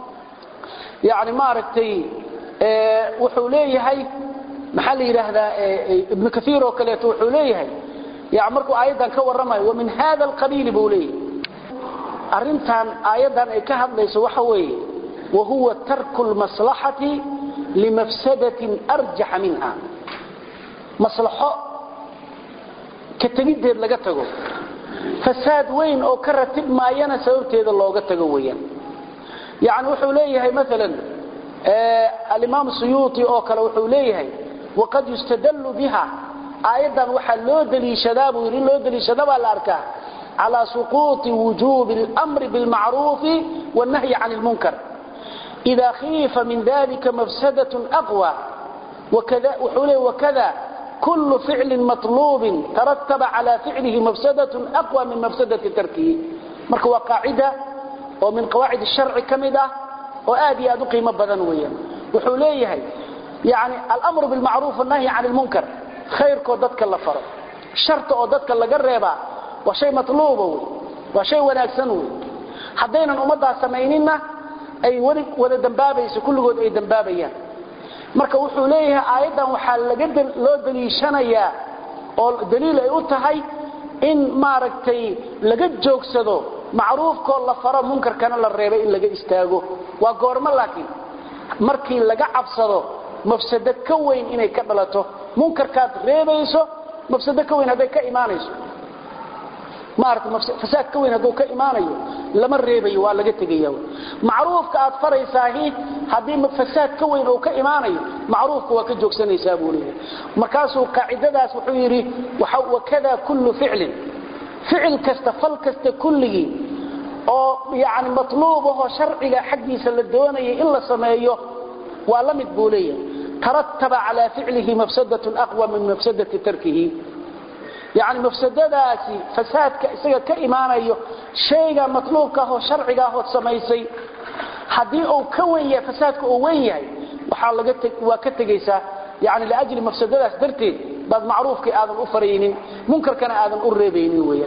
yaani maartay ee wuxuu leeyahay maxaa la yiraahdaa ibn kathir oo kale wuxuu leeyahay يعمركو آيادا كورماي ومن هذا القبيل بولي أرنتان آيادا أي كهب ليس وحوي وهو ترك المصلحة لمفسدة أرجح منها مصلحة كتبيد دير لغتغو فساد وين أو كرتب ما ينا سببت هذا الله غتغو وين يعني وحوليه مثلا آه الإمام السيوطي أو كلا وحوليه وقد يستدل بها آيادا waxa loo daliishadaa buu yiri loo daliishadaa baa la arkaa ala suquuti wujub al-amr bil ma'ruf wan nahy 'anil munkar إذا خيف من ذلك مفسدة أقوى وكذا وحوله وكذا كل فعل مطلوب ترتب على فعله مفسدة أقوى من مفسدة تركه مركوا قاعدة ومن قواعد الشرع كمدة وآدي أدو قيمة بدنوية وحوليه يعني الأمر بالمعروف والنهي عن المنكر خير كودتك الله فرض شرط كودتك الله قريبا وشيء مطلوب وشيء وناكسنوي حدينا الأمضة سمينينا أي ولا دنبابيس كل قد أي دنبابيا marka wuxuu leeyahay aayadan waxa laga loo daliishanayaa oo daliil ay u tahay in maaragtay laga joogsado macruufka la faro munkarkana la reebay in laga istaago waa goorma laakiin markii laga cabsado mafsado ka weyn inay ka dhalato munkarkaad reebayso mafsado ka weyn haday ka iimaanayso maarta fasaad ka weyn haduu ka iimaanayo lama reebayo waa laga tagayaa macruufka aad faraysaahii hadii fasaad ka weyn oo ka iimaanayo macruufka waa ka joogsanaysaa buu leeyahay markaasuu qaacidadaas wuxuu yiri waxa wakada kullu fi'lin fi'l kasta fal kasta kulligi oo yaani matluub oo sharciga xaqiisa la doonayo in la sameeyo waa la mid buu leeyahay tarattaba ala fi'lihi mafsadatu aqwa min mafsadati tarkihi يعني مفسداتي فسادك اسغا كايمانيو شيغا مطلوبكا هو شرعيغا هو سميسي hadii uu ka weeyay fasaadku uu weeyay waxa laga tag waa ka tagaysa yaani la ajli mafsadadaas darteed bad macruufki aadan u fareynin munkarkana aadan u reebaynin weeyaan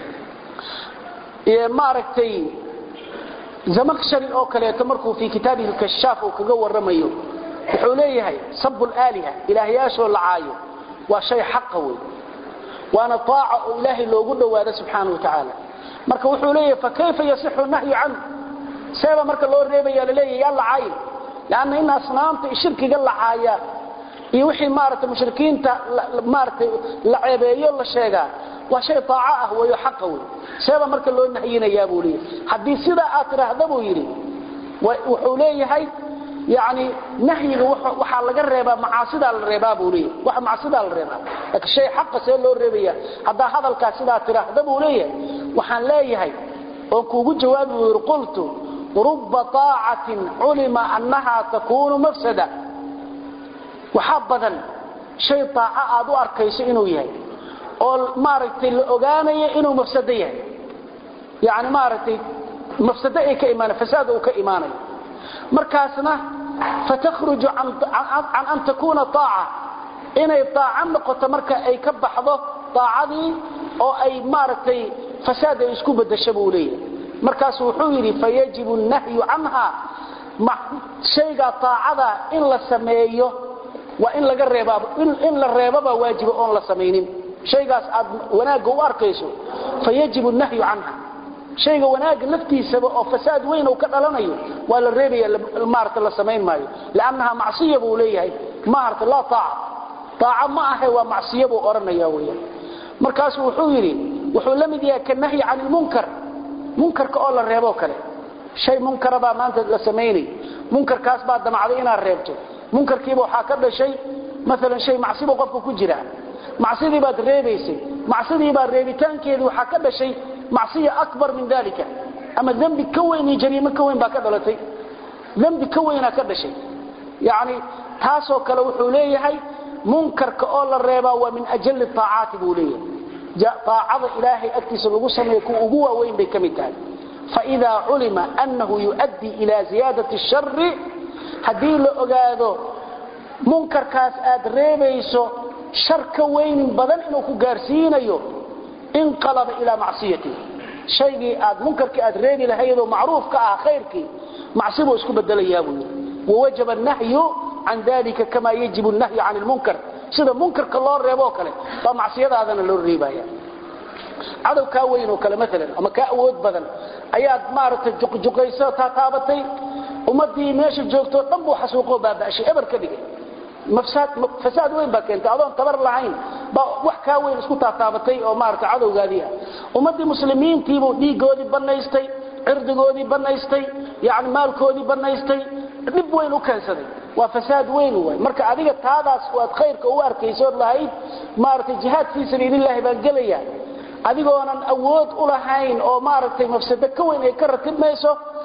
ee maaragtay zamaqshari oo kale markuu fi kitaabihi al-kashaf oo kaga waramayo wuxuu leeyahay sabul aaliha ilaahiyaasho lacaayo waa shay xaq weey وانا طاعه الهي لوغو دواده سبحانه وتعالى marka wuxuu leeyahay fa kayfa yasihu nahyu an sayba marka loo reebaya leeyahay yalla caayil laana in asnaamta shirkiga la caaya iyo wixii maarta mushrikiinta maarta la ceebeeyo la sheega waa shay taaca ah way xaqow sayba marka loo nahyinaya buu leeyahay hadii sida aad tiraahdo buu yiri wuxuu leeyahay يعني نهي waxa laga reeba macaasida la reeba buu leeyahay waxa macaasida la reeba laakiin shay xaq ah loo reebaya hada hadalka sida tiraahdo buu leeyahay waxaan leeyahay oo kuugu jawaab uu qultu rubba ta'atin ulima annaha takunu mafsada waxa badan shay taaca aad u arkayso inuu yahay oo maaragtay la ogaanayo inuu mafsada yahay yaani maaragtay mafsada ay ka iimaan fasaad uu ka iimaanayo markaasna فتخرج عن عن ان تكون طاعه ان طاعه نقطه marka ay ka baxdo taacadii oo ay maartay fasaad ay isku bedesho buuleeyay markaas wuxuu yiri fayajibu an-nahyu anha ma shayga taacada in la sameeyo waa in laga reebaa in la reebaba waajib oo la sameeynin shaygaas aad wanaaga u arkayso fayajibu an-nahyu anha shayga wanaag laftiisa oo fasaad weyn oo ka dhalanayo waa la reebaya maarta la sameyn maayo laanaha macsiyo buu leeyahay maarta la taa taa ma aha waa macsiyo buu oranaya weeyaan markaas wuxuu yiri wuxuu la mid yahay kan nahyi aan munkar munkarka oo la reebo kale shay munkar ba maanta la sameeyay munkarkaas baa damacday inaad reebto munkarkiiba waxa ka dhashay مثلا shay macsiyo qofku ku jira macsidii baad reebaysay macsidii baad reebitaankeedu waxa ka dhashay معصية أكبر من ذلك أما ذنب كوين جريمة كوين باكد لتي ذنب كوين أكد شيء يعني تاسو كلو حوليه منكر كأول الريبا ومن أجل الطاعات بوليه جاء طاعة إلهي أكتس الغسم يكون أقوى وين بكمتان فإذا علم أنه يؤدي إلى زيادة الشر هديل أقاده منكر كاس آد ريبيسو شر كوين بدن إنه كقارسين أيوه انقلب إلى معصيته شيء آد منكر كآد ريبي لهيدو معروف كآ خيرك معصيبه اسكو بدل إيابه ووجب النهي عن ذلك كما يجب النهي عن المنكر سيدا منكر كالله الريبوك له فمعصية هذا اللي الريبايا عدو كاوين وكلا مثلا أما كأود بدن أياد مارت الجق جقيسة تاتابتي ومدي ماشي الجوكتو طنبو حسوقه باب أشي إبر كذلك مفساد فساد وين بك انت اظن تبر لعين wax ka weyn isku taataabatay oo maarta cadowgaadiya ummadii muslimiin tiibo dhiigoodi banaystay cirdigoodi banaystay yaani maalkoodi banaystay dib weyn u keensaday waa fasaad weyn way marka adiga taadaas waad khayrka u arkayso lahayd maarta jihad fi sabilillah baan galaya adigoonan awood u lahayn oo maartay mafsado ka weyn ay ka ratibmayso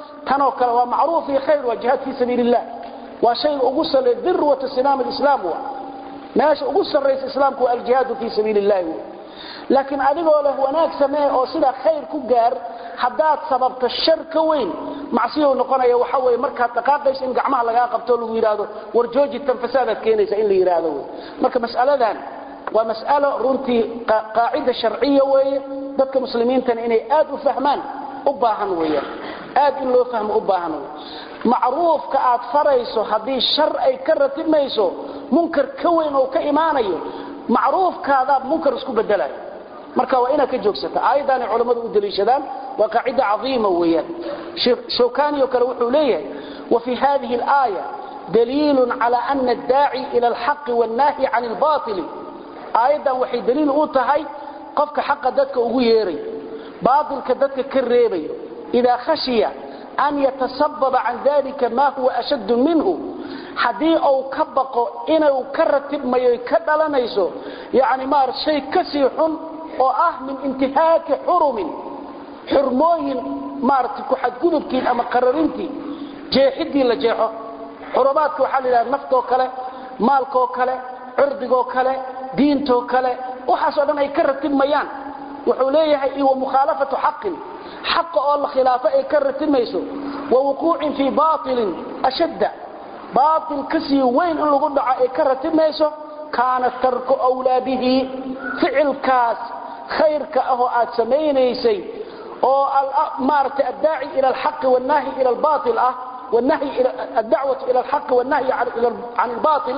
tanoo kale waa macruuf iyo khayr waa jihaad fi sabilillah waa shay ugu salay dirwata sinam alislam wa meesha ugu sarreeyay islaamku al jihad fi sabilillah laakiin adigoo leh wanaag samee oo sida khayr ku gaar hadaad sababta shar ka weyn macsiyo noqonaya waxa way marka taqaaqayso in gacmaha laga qabto lagu yiraahdo war jooji tan fasaadad keenaysa in la yiraahdo marka mas'aladan waa mas'alo runtii qaacida sharciyo way dadka muslimiinta inay aad u fahmaan u baahan weeyaan aad in loo fahmo u baahan macruufka aad farayso hadii shar ay ka ratibmayso munkar ka weyn oo ka imaanayo macruufkaada munkar isku bedelayo marka waa ina ka joogsata aayadan culimadu u daliishadaan waa qaacida عظيمه weeyaan shawkani oo kale wuxuu leeyahay wa fi hadhihi al-aya dalil ala anna ad-da'i ila al-haqq wan-nahy 'an al-batil aayadan waxay daliil u tahay qofka xaq dadka ugu yeeray baatilka dadka ka reebay ida khashiya an yatasabbaba 'an dhalika ma huwa ashadd minhu hadii oo ka baqo inuu ka ratibmayo ka dhalanayso yaani maar shay ka sii xun oo ah min intihaak hurumin xurmooyin maarti ku xad gudubkiin ama qararintii jeexidii la jeexo xurumaadku waxa la yiraahdaa naftoo kale maalkoo kale cirdigoo kale diintoo kale waxa soo dhan ay ka ratibmayaan wuxuu leeyahay iyo mukhalafatu haqqin حق الله خلافه اي كرتميسو ووقوع في باطل اشد باطل كسي وين ان لو دحا اي كرتميسو كان ترك اولاده فعل كاس خيرك اهو اد سمينيسي او الامارة الداعي الى الحق والنهي الى الباطل اه والنهي الى الدعوه الى الحق والنهي عن الباطل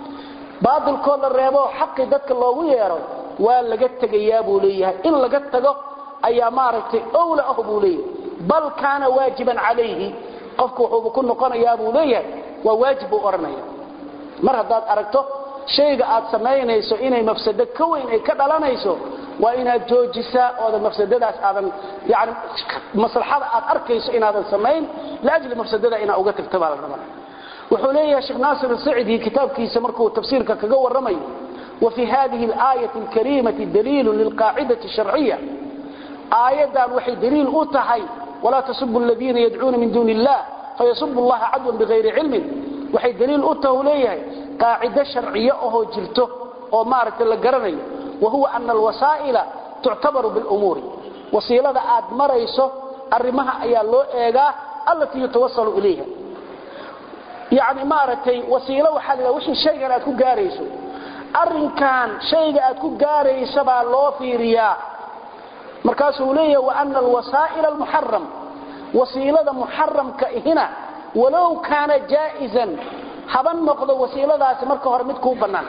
باطل كل الريبو حق ددك لوو ييرو waa laga tagayaa buu leeyahay in laga tago ayaa maaragtay awla ah buu leeyahay bal kana waajiban alayhi qofku wuxuu ku noqonayaa buu leeyahay waa waajib u oranaya mar hadaad aragto shayga aad sameeynayso inay mafsado ka weyn ay ka dhalanayso waa inaad joojisaa oo mafsadadaas aadan yaani maslaxada aad arkayso inaadan sameyn laajli mafsadada ina uga tagtaba la rabaa wuxuu leeyahay Sheikh Nasir al-Saidi kitabkiisa markuu tafsiirka kaga waramay وفي هذه الآية الكريمة دليل للقاعدة الشرعية آية وحي دليل أوتهي ولا تسبوا الذين يدعون من دون الله فيسبوا الله عدوا بغير علم وحي دليل أوته ليه قاعدة شرعية أهو جلته ومارة اللقرني وهو أن الوسائل تعتبر بالأمور وسيلة آدمر يسو الرمها أيا اللو إيغا التي يتوصل إليها يعني مارتي وسيلة وحالة وحي شيء لا تكون قاريسو arrinkan shayga aad ku gaarayso baa loo fiiriyaa markaas uu leeyahay wa anna alwasaa'il almuharram wasiilada muharramka ihina walaw kana jaa'izan haban noqdo wasiiladaas marka hore mid ku banaan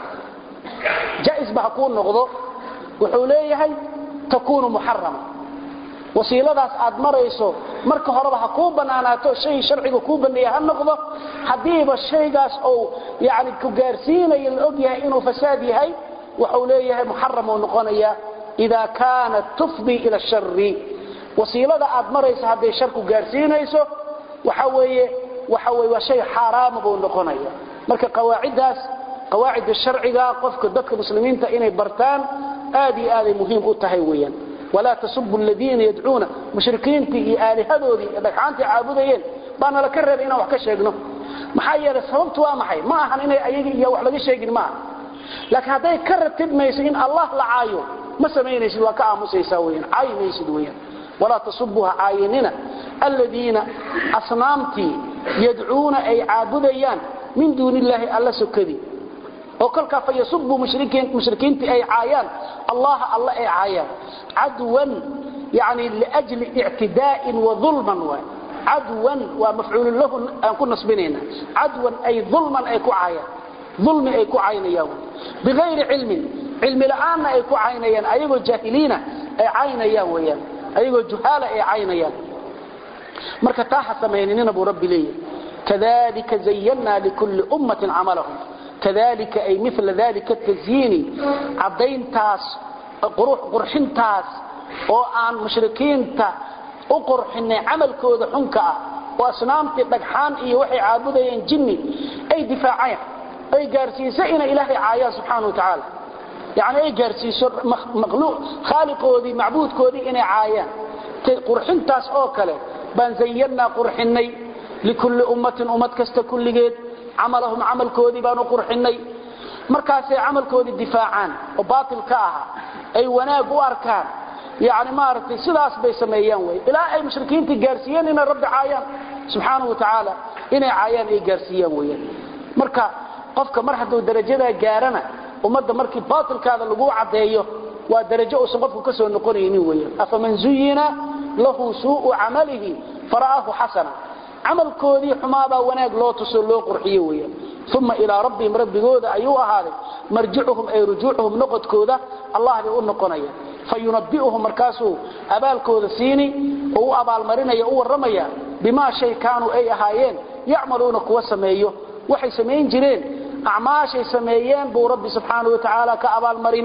jaa'iz ba ku noqdo wuxuu leeyahay takunu muharrama wasiiladaas aad marayso marka horeba ha ku banaanaato shay sharciga ku baneeyaa noqdo hadiiba shaygaas oo yaani ku gaarsiinay la ogyahay inuu fasaad yahay wuxuu leeyahay muharram oo noqonaya ida kana tufdi ila sharri wasiilada aad marayso haday shar ku gaarsiinayso waxa weeye waxa weeye waa shay xaraam oo noqonaya marka qawaacidaas qawaacid sharciga qofka dadka muslimiinta inay bartaan aad iyo aad muhiim u tahay weeyaan ولا تسبوا الذين يدعون مشركين في آلهذودي دغانتي عابدين بانا la karreeb inaan wax ka sheegno maxay yeelay sababtu waa maxay ma ahan inay ayaga iyo wax laga sheegin ma laakiin haday ka ratibmayso in Allah la caayo ma sameeynaysid waa ka aamusaysaa weeyaan caayinaysid weeyaan ولا تسبوا عايننا الذين أصنامتي يدعون أي عابدين من دون الله الله سكدي وكلك فيسبوا مشركين مشركين أي عايان الله الله أي عايان عدوا يعني لأجل اعتداء وظلما عدوا ومفعول له أنكون نصبينينا عدوا أي ظلما أي كعايان ظلم أي كعاين يوم بغير علم علم الآن أي كعاين أيضا جاهلين أي عين يوم أيضا جهال أي عين يوم مركتاها سمينين أبو ربي لي كذلك زينا لكل أمة عملهم كذلك أي مثل ذلك التزيين عبدين تاس قروح قرحين تاس وآن مشركين تا وقرحين عمل كود حنكا وأصنامتي دقحان إيه وحي عابدين جني أي دفاعين أي قارسيسة إن إلهي عايا سبحانه وتعالى يعني أي قارسيسة مخلوق خالق كودي معبود كودي إن عايا قرحين تاس أوكله بان زينا قرحني لكل أمة أمة كست كل جيد عملهم عمل كودي بانو قرحني مركاسي عمل كودي دفاعان وباطل كاها أي وناق وأركان يعني ما أردت سلاس بيسميان وي إلا أي مشركين تقارسيان إن الرب عايان سبحانه وتعالى إن عايان إي قارسيان وي مركا قفك مرحدو درجة قارنا ومد مركي باطل كذا لقوع عديه ودرجة أصبحه كسر النقرين وي أفمن زينا له سوء عمله فرآه حسنا عمل كودي حمابا وناق لو تسلو قرحيه وي ثم إلى ربهم رب جود أيها هذا مرجعهم أي رجوعهم نقد كودا الله يقول نقنيا فينبئهم مركاسو أبال كودا سيني أو أبال مرينا يقول رميا بما شيء كانوا أي هايين يعملون قوة سميه وحي سمين جرين أعماش سميين بو رب سبحانه وتعالى كأبال مرين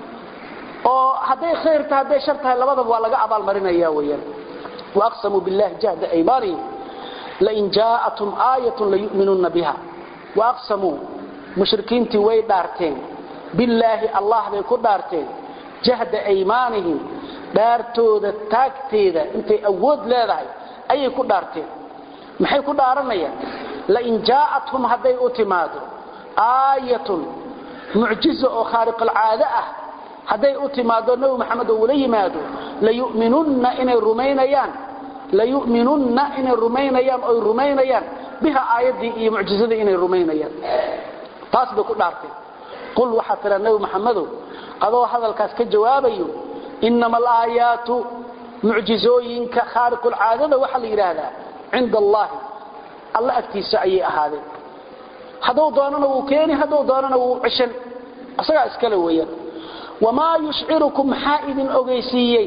oo haday khayr tahay haday shar tahay labadaba waa laga abaal marinaya weeyaan waaqsamu billahi jahda aymani la in ja'atum ayatun la yu'minuna biha waaqsamu mushrikiinti way dhaarteen billahi allah bay ku dhaarteen jahda aymanihim dhaartooda taagteeda intay awood leedahay ayay ku dhaarteen maxay ku dhaaranayaan la in ja'atum haday u timaado ayatun mu'jiza oo khariq al-aada ah haday u timaado nabi maxamed oo la yimaado la yu'minuna inay rumaynayaan la yu'minuna inay rumaynayaan oo rumaynayaan biha aayadii iyo mu'jizada inay rumaynayaan taas bay ku dhaartay qul waxa tira nabi maxamed qadoo hadalkaas ka jawaabayo innamal aayatu mu'jizooyinka khariqul aadada waxa la yiraahdaa inda allah allah agtiisa ay ahaadeen hadoo doonana uu keeni hadoo doonana uu cishan asaga iskala weeyaan وما يشعركم حائد أغيسيي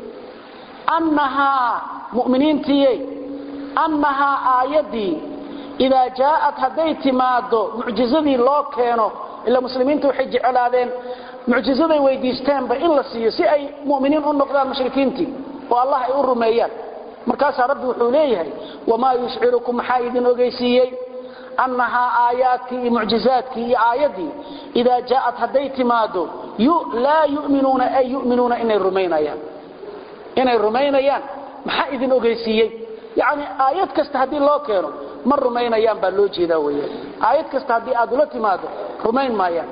أنها مؤمنين تيي أنها آيدي إذا جاءت هديت مادو معجزذي لو كانوا إلا مسلمين توحج على ذين معجزذي ويديستان بإلا سيسي أي مؤمنين النقضان مشركين تي والله يقول رميان مركاسة ربي وحوليه وما يشعركم حائد أغيسيي أنها آياتي معجزاتي آيدي إذا جاءت هديت مادو لا يؤمنون أي يؤمنون إن الرمينيان إن الرمينيان محا إذن أغيسيي يعني آيات كستهدي الله كيرو ما الرمينيان باللوجي ذوية آيات كستهدي آدولتي مادو رمين مايان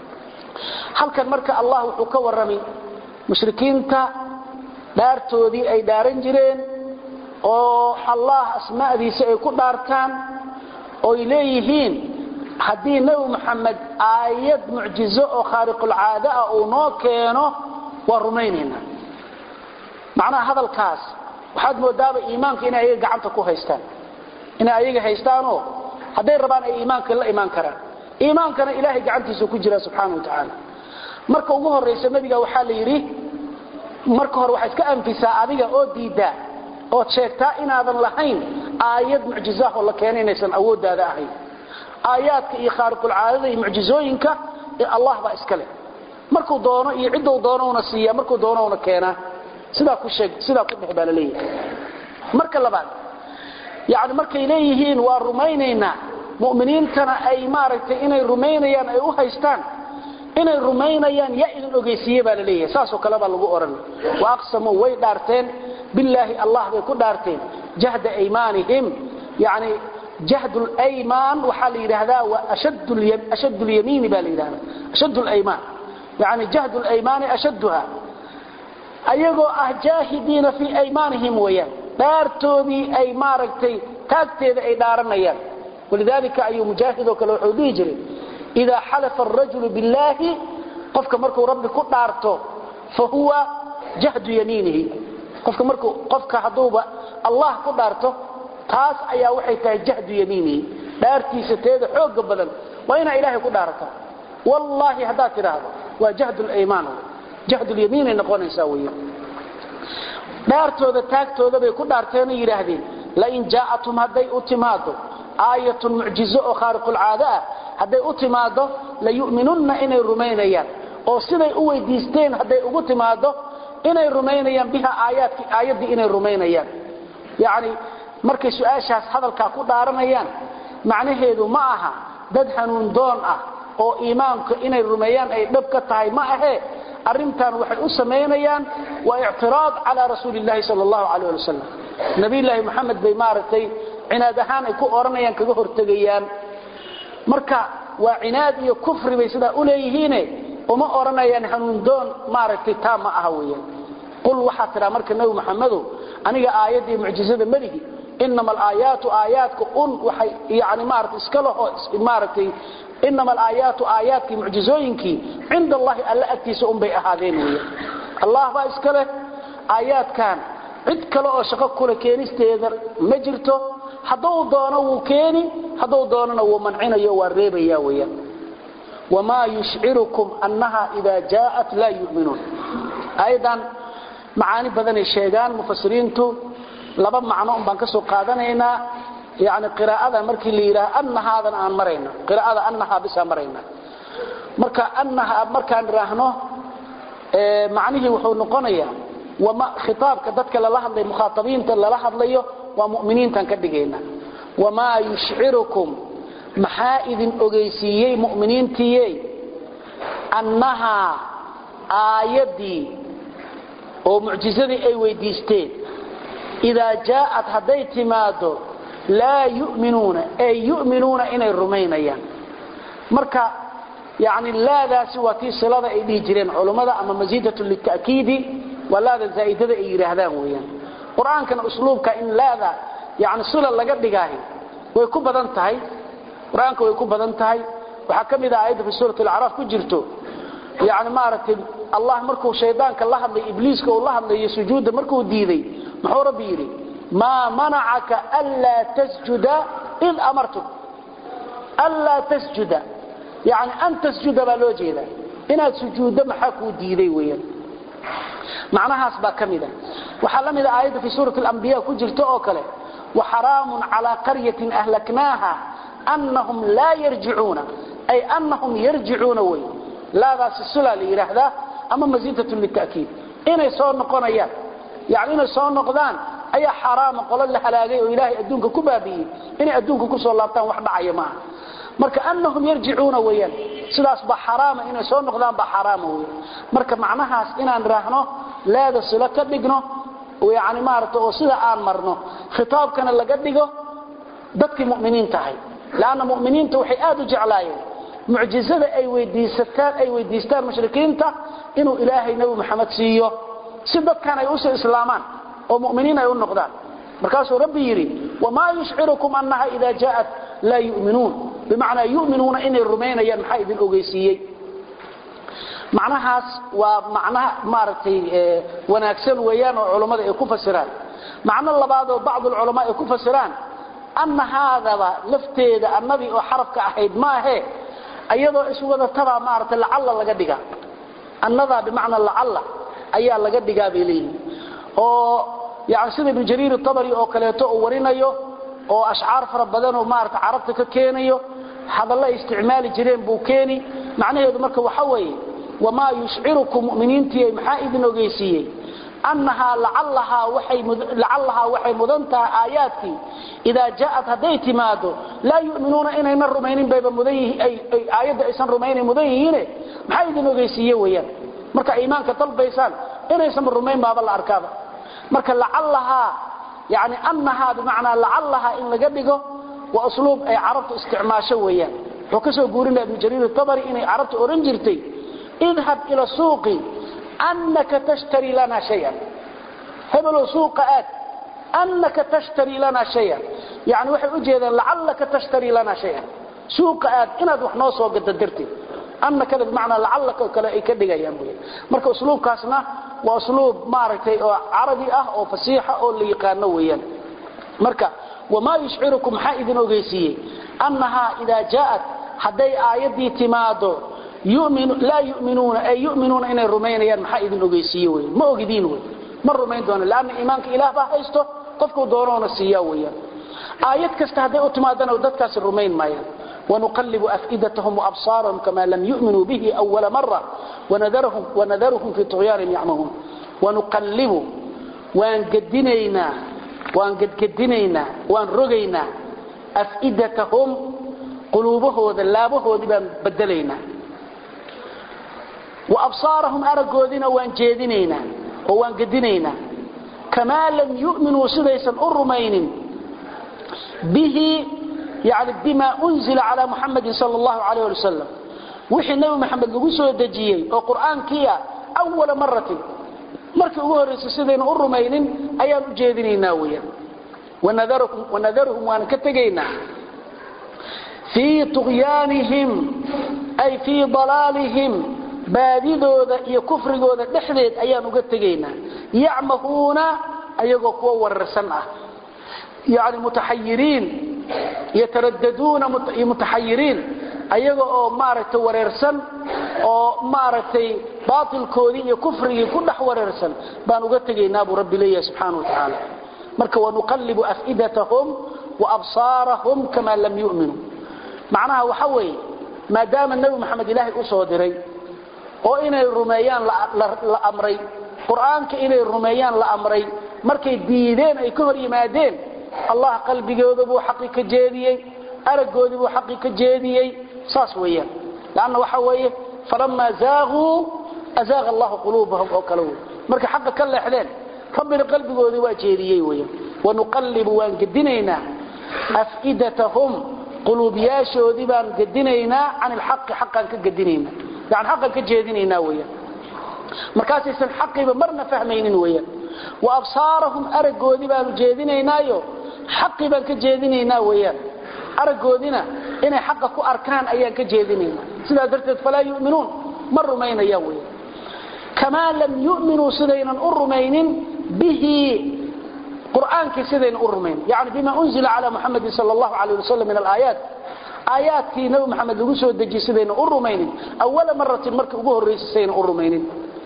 هل كان مركة الله وحكا الرمي مشركين تا دارتو دي أي دارين جرين oo Allah asmaadiisa ay ku dhaartaan oo ileeyihiin hadii nabi Muhammad aayad mu'jizo oo khariqul aada oo noo keeno waa rumaynayna macna hadalkaas waxaad moodaaba iimaanka in ay gacanta ku haystaan in ay haystaan oo haday rabaan ay iimaanka la iimaan karaan iimaankana Ilaahay gacantiisa ku jira subhanahu wa ta'ala marka ugu horeysa nabiga waxa la yiri marka hore waxa iska anfisaa adiga oo diida oo sheegta inaadan lahayn aayad mu'jizo oo la keenay inaysan awoodaada ahayn aayaadka iyo khariqul aadada iyo mu'jizooyinka ee Allah ba iska leh markuu doono iyo cid uu doono una siiya markuu doono una keena sida ku sheeg sida ku dhixbaa leeyahay marka labaad yaani markay leeyihiin waa rumaynayna mu'miniintana ay maaragtay inay rumaynayaan ay u haystaan inay rumaynayaan ya idin ogeysiye baa leeyahay saasoo kale baa lagu oran waaqsamu way dhaarteen billahi allah bay ku dhaarteen jahda aymanihim yaani جهد الأيمان وحال يرهدا وأشد اليم أشد اليمين بالإيمان أشد الأيمان يعني جهد الأيمان أشدها أيقو أهجاهدين في أيمانهم ويا دارتوني أي ماركتي تاكتي أي دارنيا ولذلك أي مجاهدك لو حديجري إذا حلف الرجل بالله قفك مركو ربي كل دارته فهو جهد يمينه قفك مركو قفك حضوبة الله كل دارته taas ayaa waxay tahay jahdu yamiini dhaartiisa teeda xoog badan waa ina ilaahay ku dhaarto wallahi hadaa tiraahdo waa jahdu al-ayman jahdu al-yamin noqonaysa weeyo dhaartooda taagtooda bay ku dhaarteen yiraahdeen la in ja'atum haday u timaado aayatun mu'jizo oo khariqul aada haday u timaado la yu'minuna inay rumaynayaan oo siday u weydiisteen haday ugu timaado inay rumaynayaan biha aayadki aayadii inay rumaynayaan yaani markay su'aashaas hadalka ku dhaaranayaan macnaheedu ma aha dad hanuun doon ah oo iimaanka inay rumeeyaan ay dhab ka tahay ma aha arrintan waxay u sameeyaan waa i'tiraad ala rasuulillahi sallallahu alayhi wasallam nabi ilaahi muhammad bay maartay cinaad ahaan ay ku oranayaan kaga hortagayaan marka waa cinaad iyo kufri bay sida u leeyihiin uma oranayaan hanuun doon maartay taama ah weeyaan qul waxa tira marka nabi muhammadu aniga aayadii mucjizada marigi inma al-ayatu ayatku un waxay yaani maartay iska laho maartay inma al-ayatu ayatki mucjizooyinki inda allah alla agtiisa um bay ahaadeen weeyaan allah ba iska leh ayatkan cid kale oo shaqo kula keenisteeda ma jirto haduu doono wuu keeni haduu doonana wuu mancinayo waa reebaya weeyaan wama yush'irukum annaha idha ja'at la yu'minun aydan macaani badan ay sheegaan mufassiriintu laba macno baan ka soo qaadanayna yaani qiraa'ada markii la yiraahdo annahadan aan marayna qiraa'ada annaha bisa marayna marka annaha markaan raahno ee macnihi wuxuu noqonayaa wama khitaabka dadka la hadlay mukhatabiinta la hadlayo waa mu'miniintan ka dhigayna wama yush'irukum maxaa'idin ogeysiyay mu'miniintiyay annaha aayadi oo mucjizadii ay weydiisteen ida jaa'at haday timaado la yu'minuna ay yu'minuna inay rumaynayaan marka yaani laadaasi waa tii silada ay dhigi jireen culimada ama mazidatu litaakiidi walaada zaidada ay yiraahdaan weeyaan quraankan usluubka in laada yaani sila laga dhigaahay way ku badan tahay quraanka way ku badan tahay waxa kamid ah aayada fi suurat al-a'raf ku jirto yaani maartay allah markuu shaydaanka la hadlay ibliiska oo la hadlay sujuuda markuu diiday muxuu rabbi yiri ma mana'aka alla tasjuda id amartuk alla tasjuda يعني أن تسجد بالوجهة إن السجود محاكو ديدي ويا معناها أصبح كمدا وحلم إذا آيات في سورة الأنبياء كجرت أوكله وحرام على قرية أهلكناها أنهم لا يرجعون أي أنهم يرجعون وي لا ذا السلال لإرهده أما مزيدة للتأكيد إن يصور نقون إياه يعني إن يصور نقدان أي حرام قال الله حلاقي وإلهي أدونك كبابي إن أدونك كسو الله بتان وحبا عيما marka annahum yarji'una wayan sidaas ba xaraam in ay soo noqdaan ba xaraam weey marka macnahaas inaan raahno laada sila ka dhigno oo yaani maarto oo sida aan marno khitaabkana laga dhigo dadkii mu'miniin tahay laana mu'miniintu waxay aad u jeclaayeen mucjizada ay weydiistaan ay weydiistaan mushrikiinta inuu ilaahay nabi maxamed siiyo si dadkan ay u soo islaamaan oo mu'miniin ay u noqdaan markaasuu rabbi yiri wama yush'irukum annaha idha ja'at la yu'minun بمعنى يؤمنون إن الرومين ينحيد الأغيسيين معناها ومعناها مارتي ونأكسن ويان علماء يكفسران معنى الله بعض بعض العلماء يكفسران أن هذا لفتيد النبي وحرفك أحيد ما هي أيضا اسوه ترى مارتي لعل الله قدقا النظر بمعنى لعل أي الله قدقا بإليه يعني سيد ابن جرير الطبري أو كليته ورينيه oo ashcaar fara badan oo maarta carabta ka keenayo hadalla isticmaali jireen buu keeni macnaheedu marka waxa weeye wama yush'irukum mu'miniintii maxaa idin ogeysiyay annaha la'allaha waxay la'allaha waxay mudanta aayaadki ida jaa'at haday timaado la yu'minuna inayna rumaynin bayba mudayihi ay aayada aysan rumaynin mudayihiine maxaa idin ogeysiyay weeyaan marka iimaanka dalbaysan inaysan rumayn baaba la arkaaba marka la'allaha يعني أنها بمعنى لعلها إن لقدقه وأسلوب أي عرفت استعماشه وياه وكسو قولنا ابن جرير الطبري إني عرفت أورنجرتي اذهب إلى السوق أنك تشتري لنا شيئا هبلوا سوق آت أنك تشتري لنا شيئا يعني وحي أجيدا لعلك تشتري لنا شيئا سوق آت إناد وحنوصه قد درتي أنك بمعنى لعلك كدقا ينبغي مركا أسلوب كاسنا وأسلوب مارتي عربي أه أو فسيحة أو اللي يقانو ويان مركا وما يشعركم حائد وغيسي أنها إذا جاءت حدي آيدي تمادو يؤمن لا يؤمنون أي يؤمنون إن الرومين يان حائد وغيسي ويان ما أغدين ويان ما الرومين دون لأن إيمانك إله بحيسته قفكوا دورون السياو ويان آيات كستهدئ تمادنا وددكاس الرومين ما يان ونقلب أفئدتهم وأبصارهم كما لم يؤمنوا به أول مرة ونذرهم, ونذرهم في طغيان يعمهون ونقلب وانقدنينا وانقدنينا وانرقينا أفئدتهم قلوبه وذلابه وذبان بدلينا وأبصارهم أرقودنا وان جيدينينا وان قدينينا كما لم يؤمنوا سديسا الرمين به يعني بما أنزل على محمد صلى الله عليه وسلم وحي النبي محمد لقوسه الدجيي والقرآن كيا أول مرة مركي أقول رسيسيدين الرمين أيام جيديني ناويا ونذرهم, ونذرهم وان كتقينا في طغيانهم أي في ضلالهم baadidooda iyo kufrigooda dhexdeed ayaan uga tageynaa yacmahuuna ayagoo kuwa wararsan ah yaani mutahayyiriin yataraddaduna mutahayyiriin ayagoo oo maaragtay wareersan oo maaragtay baatilkoodii iyo kufrigii ku dhex wareersan baan uga tageynaa buu rabbi leeyahay subhanahu wa ta'ala marka wa nuqallibu afidatahum wa absarahum kama lam yu'minu macnaha waxa weeye maadaama nabi maxamed ilaahay u soo diray oo inay rumeeyaan la amray quraanka inay rumeeyaan la amray markay diideen ay ka hor yimaadeen allah qalbigooda buu xaqiiqa jeediyay aragoodii buu xaqiiqa jeediyay saas weeyaan laana waxa weeye falamma zaagu azaaga allah qulubahum oo kale marka xaqa ka leexdeen rabbina qalbigoodii waa jeediyay weeyaan wa nuqallibu waan gadinayna afidatahum qulubiyaashoodii baan gadinayna aan alxaq xaqan ka gadinayna يعني حقا كجيدينينا ويا markaas aysan xaqiiba marna fahmaynin weeya wa absaarahum aragoodi baan jeedinaynayo xaqi baan ka jeedinayna weeya aragoodina inay xaqa ku arkaan ayaan ka jeedinayna sida darteed falaa yu'minuun mar rumaynaya weeya kama lam yu'minu sidaynan urmaynin bihi quraanki sidaynan urmayn yani bima unzila ala muhammad sallallahu alayhi wasallam min al-ayat آياتي نبي محمد لغو سو دجي سيدين أرمينين أول مرة مركي ugu horeysay سيدين أرمينين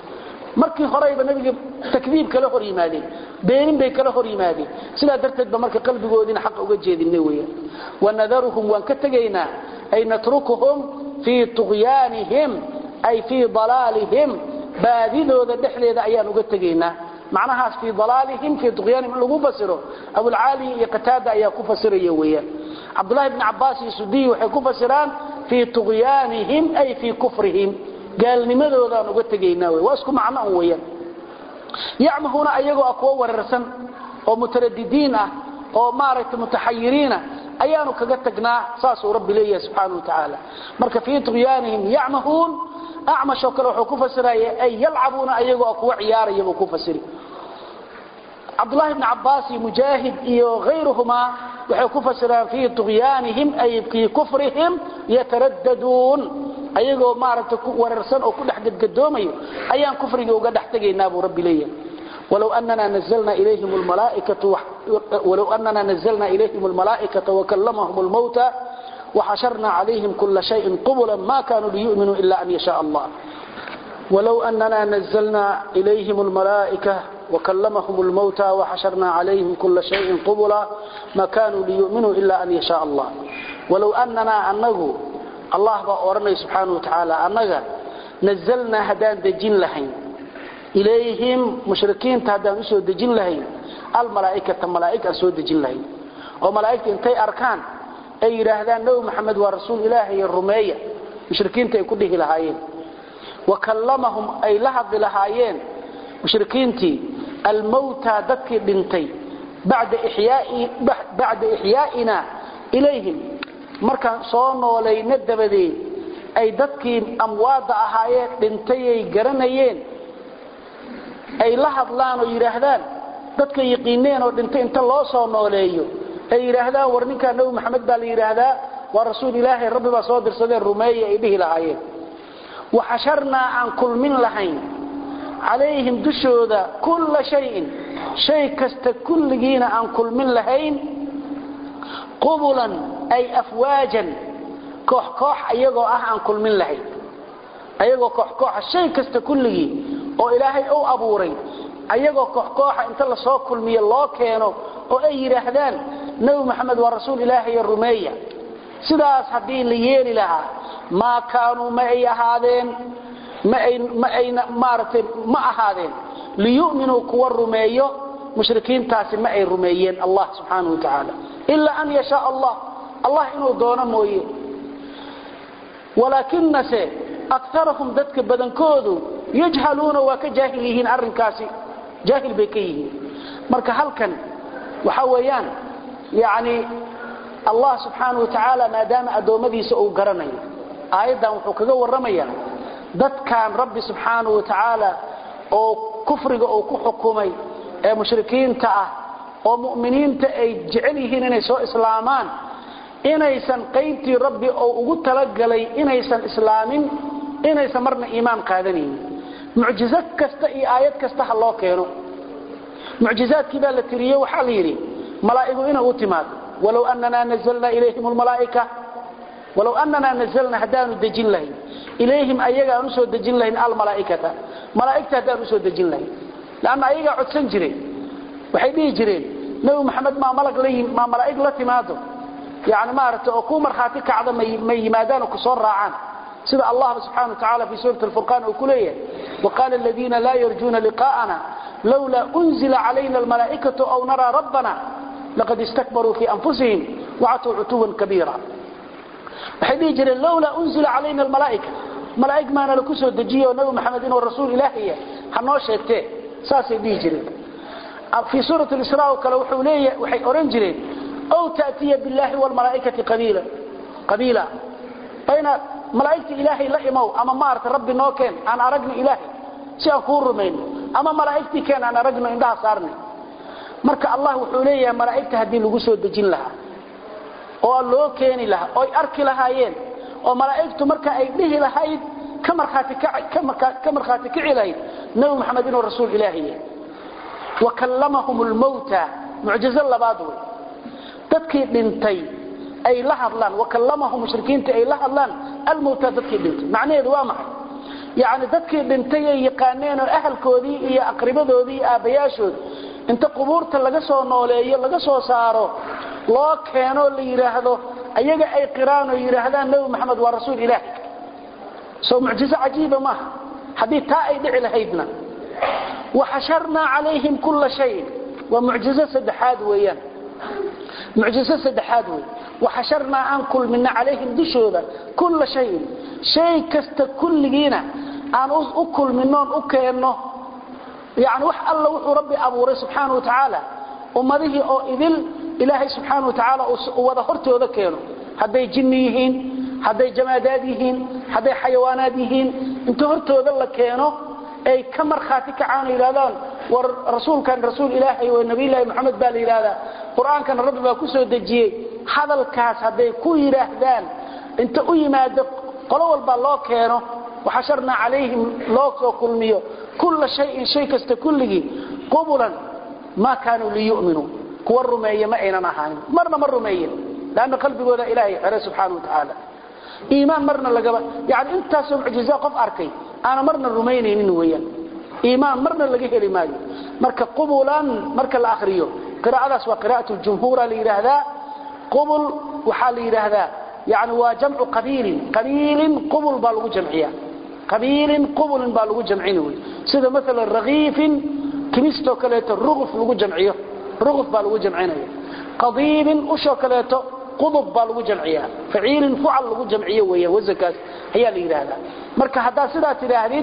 markii horeyba nabiga takdiib kala hor yimaadeen beenin bay kala hor yimaadeen sida darteed ba markii qalbigoodina xaq uga jeedinay weeyaan wanadaruhum waan ka tagayna ay natrukuhum fi tughyanihim ay fi dalalihim baadidooda dhexleeda ayaan uga tagayna macnahaas fi dalalihim fi tughyanihim lagu fasiro abu al-ali iyo qatada ayaa ku fasiraya weeyaan Abdullah ibn Abbas Sudi waxay ku fasiraan fi tughyanihim ay fi kufrihim gaalnimadooda uga tageynaa way wasku macna weeyaan yacmahuuna ayagoo aqoo wararsan oo mutaraddidiin ah oo maaragtay mutahayyiriina ayaanu kaga tagnaa saas uu rabbi leeyahay subhanahu wa ta'ala marka fi tughyanihim yacmahuun a'mashu kala wuxuu ku fasiraya ay yal'abuna ayagoo aqoo ciyaaraya buu ku fasiri Abdullah ibn Abbas Mujahid iyo غيرهما waxay ku fasiraan fi tughyanihim ay fi kufrihim yataraddadun ayagoo maaragtay ku wararsan oo ku dhax gadgadoomayo ayaan kufriga uga dhax tageynaa buu rabbi leeyahay walaw annana nazzalna ilayhim almalaa'ikatu walaw annana nazzalna ilayhim almalaa'ikata wa kallamahum almauta wa hasharna alayhim kull shay'in qublan ma kanu liyu'minu illa an yasha Allah ولو أننا نزلنا إليهم الملائكة وكلمهم الموتى وحشرنا عليهم كل شيء قبلا ما كانوا ليؤمنوا إلا أن يشاء الله ولو أننا أنه الله بأورنا سبحانه وتعالى أنه نزلنا هدان دجين لهين إليهم مشركين تهدان أسود دجين لهين الملائكة الملائكة أسود دجين لهين وملائكة انتي أركان أي رهدان نو محمد ورسول إلهي الرمية مشركين تيكده لهايين وكلمهم أي لحظ لهايين مشركينتي الموتى ذكي بنتي بعد إحياء بعد إحيائنا إليهم مركان صونوا لينا دبدي أي ذكي أمواد أهايين بنتي قرنيين أي لحظ لانو يرهدان ذكي يقينين وبنتي انت الله صونوا ليو أي يرهدان ورنكا نو محمد بالي يرهدان ورسول الله رب بصادر صدر رمية إليه لهايين وحشرنا عن كل من لحين عليهم دشودا كل شيء شيء كست كل جينا عن كل من لحين قبلا أي أفواجا كوح كوح أيقو أه عن كل من لحين أيقو كوح كوح الشيء كست كل جي أو إلهي أو أبوري أيقو كوح كوح انت الله صوك كل مي الله كينو أو أي رهدان نبي محمد ورسول إلهي الرمية سداس حدين ليالي لها ما كانوا معي هذين ما أين مارتين ما هذين ليؤمنوا كوا الرمية مشركين تاسي معي الرميين الله سبحانه وتعالى إلا أن يشاء الله الله إنه دون مويه ولكن نسي أكثرهم ذاتك بدنكودو يجهلون وكجاهليهن أرنكاسي جاهل بكيه مركا هلكا وحويان يعني الله سبحانه وتعالى ما دام أدومدي سأو قرني آيادا وحكذا ورميا ذات كان ربي سبحانه وتعالى أو كفرق أو كحكومي مشركين تأه أو مؤمنين تأي جعليهن إني سوء إسلامان إنيسان قيبتي ربي أو أقول تلقلي إنيسان إسلامين إنيسان مرنا إيمان قادنين معجزات كستا إي آيات كستا الله كينو معجزات كذا لتريه وحاليري ملائكة إنه أتماد ولو أننا نزلنا إليهم الملائكة ولو أننا نزلنا هدان الدجين لهم إليهم أيها أنسوا الدجين لهم الملائكة ملائكة هدان أنسوا الدجين لهم لأن أيها عدسان جرين وحيدي جرين نبي محمد ما ملك لهم ما ملائكة لا تماده يعني ما رأت أكون مرخاتك عظم ما يمادان وكسور راعان سيد الله سبحانه وتعالى في سورة الفرقان وكلية وقال الذين لا يرجون لقاءنا لولا أنزل علينا الملائكة أو نرى ربنا لقد استكبروا في أنفسهم وعتوا عتوا كبيرا وحيدي جري لولا أنزل علينا الملائكة ملائكة ما نلكسوا الدجية ونبي محمد والرسول إلهية حنوش يكتيه ساسي دي جري في سورة الإسراء وكالو حولية وحي أورنجرين أو تأتي بالله والملائكة قبيلا قبيلا بين ملائكة إلهي لا إمو أما مارت ربي نوكين أنا أرقني إلهي سيكون رمين أما ملائكتي كان أنا أرقني عندها صارني مركا الله وحولية ملائكة هدين لقسوا الدجين لها أو اللو كيني لها أو أركي لها ين أو ملائكته مركا أيديه لها يد كمرخاتك إلهي نبي محمد والرسول إلهي وكلمهم الموتى معجزة لبادوي dadkii dhintay ay la hadlaan wakallamahum mushrikiinta ay la hadlaan almawta dadkii dhintay macnaheedu waa maxay yaani dadkii dhintay ay yaqaaneen oo ahalkoodii iyo aqribadoodii aabayaashood inta qubuurta laga soo nooleeyo laga soo saaro loo keeno la yiraahdo ayaga ay qiraan oo yiraahdaan nabi maxamed waa rasuul ilaahi soo mucjiza ajiiba ma hadii taa ay dhici lahaydna وحشرنا عليهم كل شيء ومعجزة سدحاد ويان معجزة سدحاد وي وحشرنا عن كل منا عليهم دشودا كل شيء شيء كست كل جينا أن أكل منهم أكينه يعني وح الله وح ربي أبو سبحانه وتعالى ومره أو إذل إلهي سبحانه وتعالى وظهرته وذكينه هذي جنيهين هذي جماداتهين هذي حيواناتهين انتهرته وذل كينه أي كمر خاتك عن إلهان والرسول كان رسول إلهي والنبي الله محمد بالإله القرآن كان رب باكسو دجيه هذا الكاس هذا كوي رهدان انت أي ما قلوا البالله كانوا وحشرنا عليهم لوك وكلميو كل شيء شيء كستكله قبلا ما كانوا ليؤمنوا كور رمية ما أين نحن مرنا مر رمية لأن قلبي ولا إلهي عليه سبحانه وتعالى إيمان مرنا لقبا يعني انت سمع جزاء قف أركي أنا مرنا الرميني ننويا إيمان مرنا لقيه رماي مركا قبلا مركا الآخريو قراءة سوى قراءة الجمهور لهذا قبل وحال لهذا يعني وجمع قبيل قبيل قبل بالغ جمعية قبيل قبل بالغ جمعينه سيدا مثلا رغيف كنيستو كليته الرغف لغو جمعيه رغف بالغ جمعينه قضيب أشو كليته قضب بالغ جمعيه فعيل فعل لغو جمعيه وهي وزكاة هي لهذا مركا حتى سيدا تلاهدين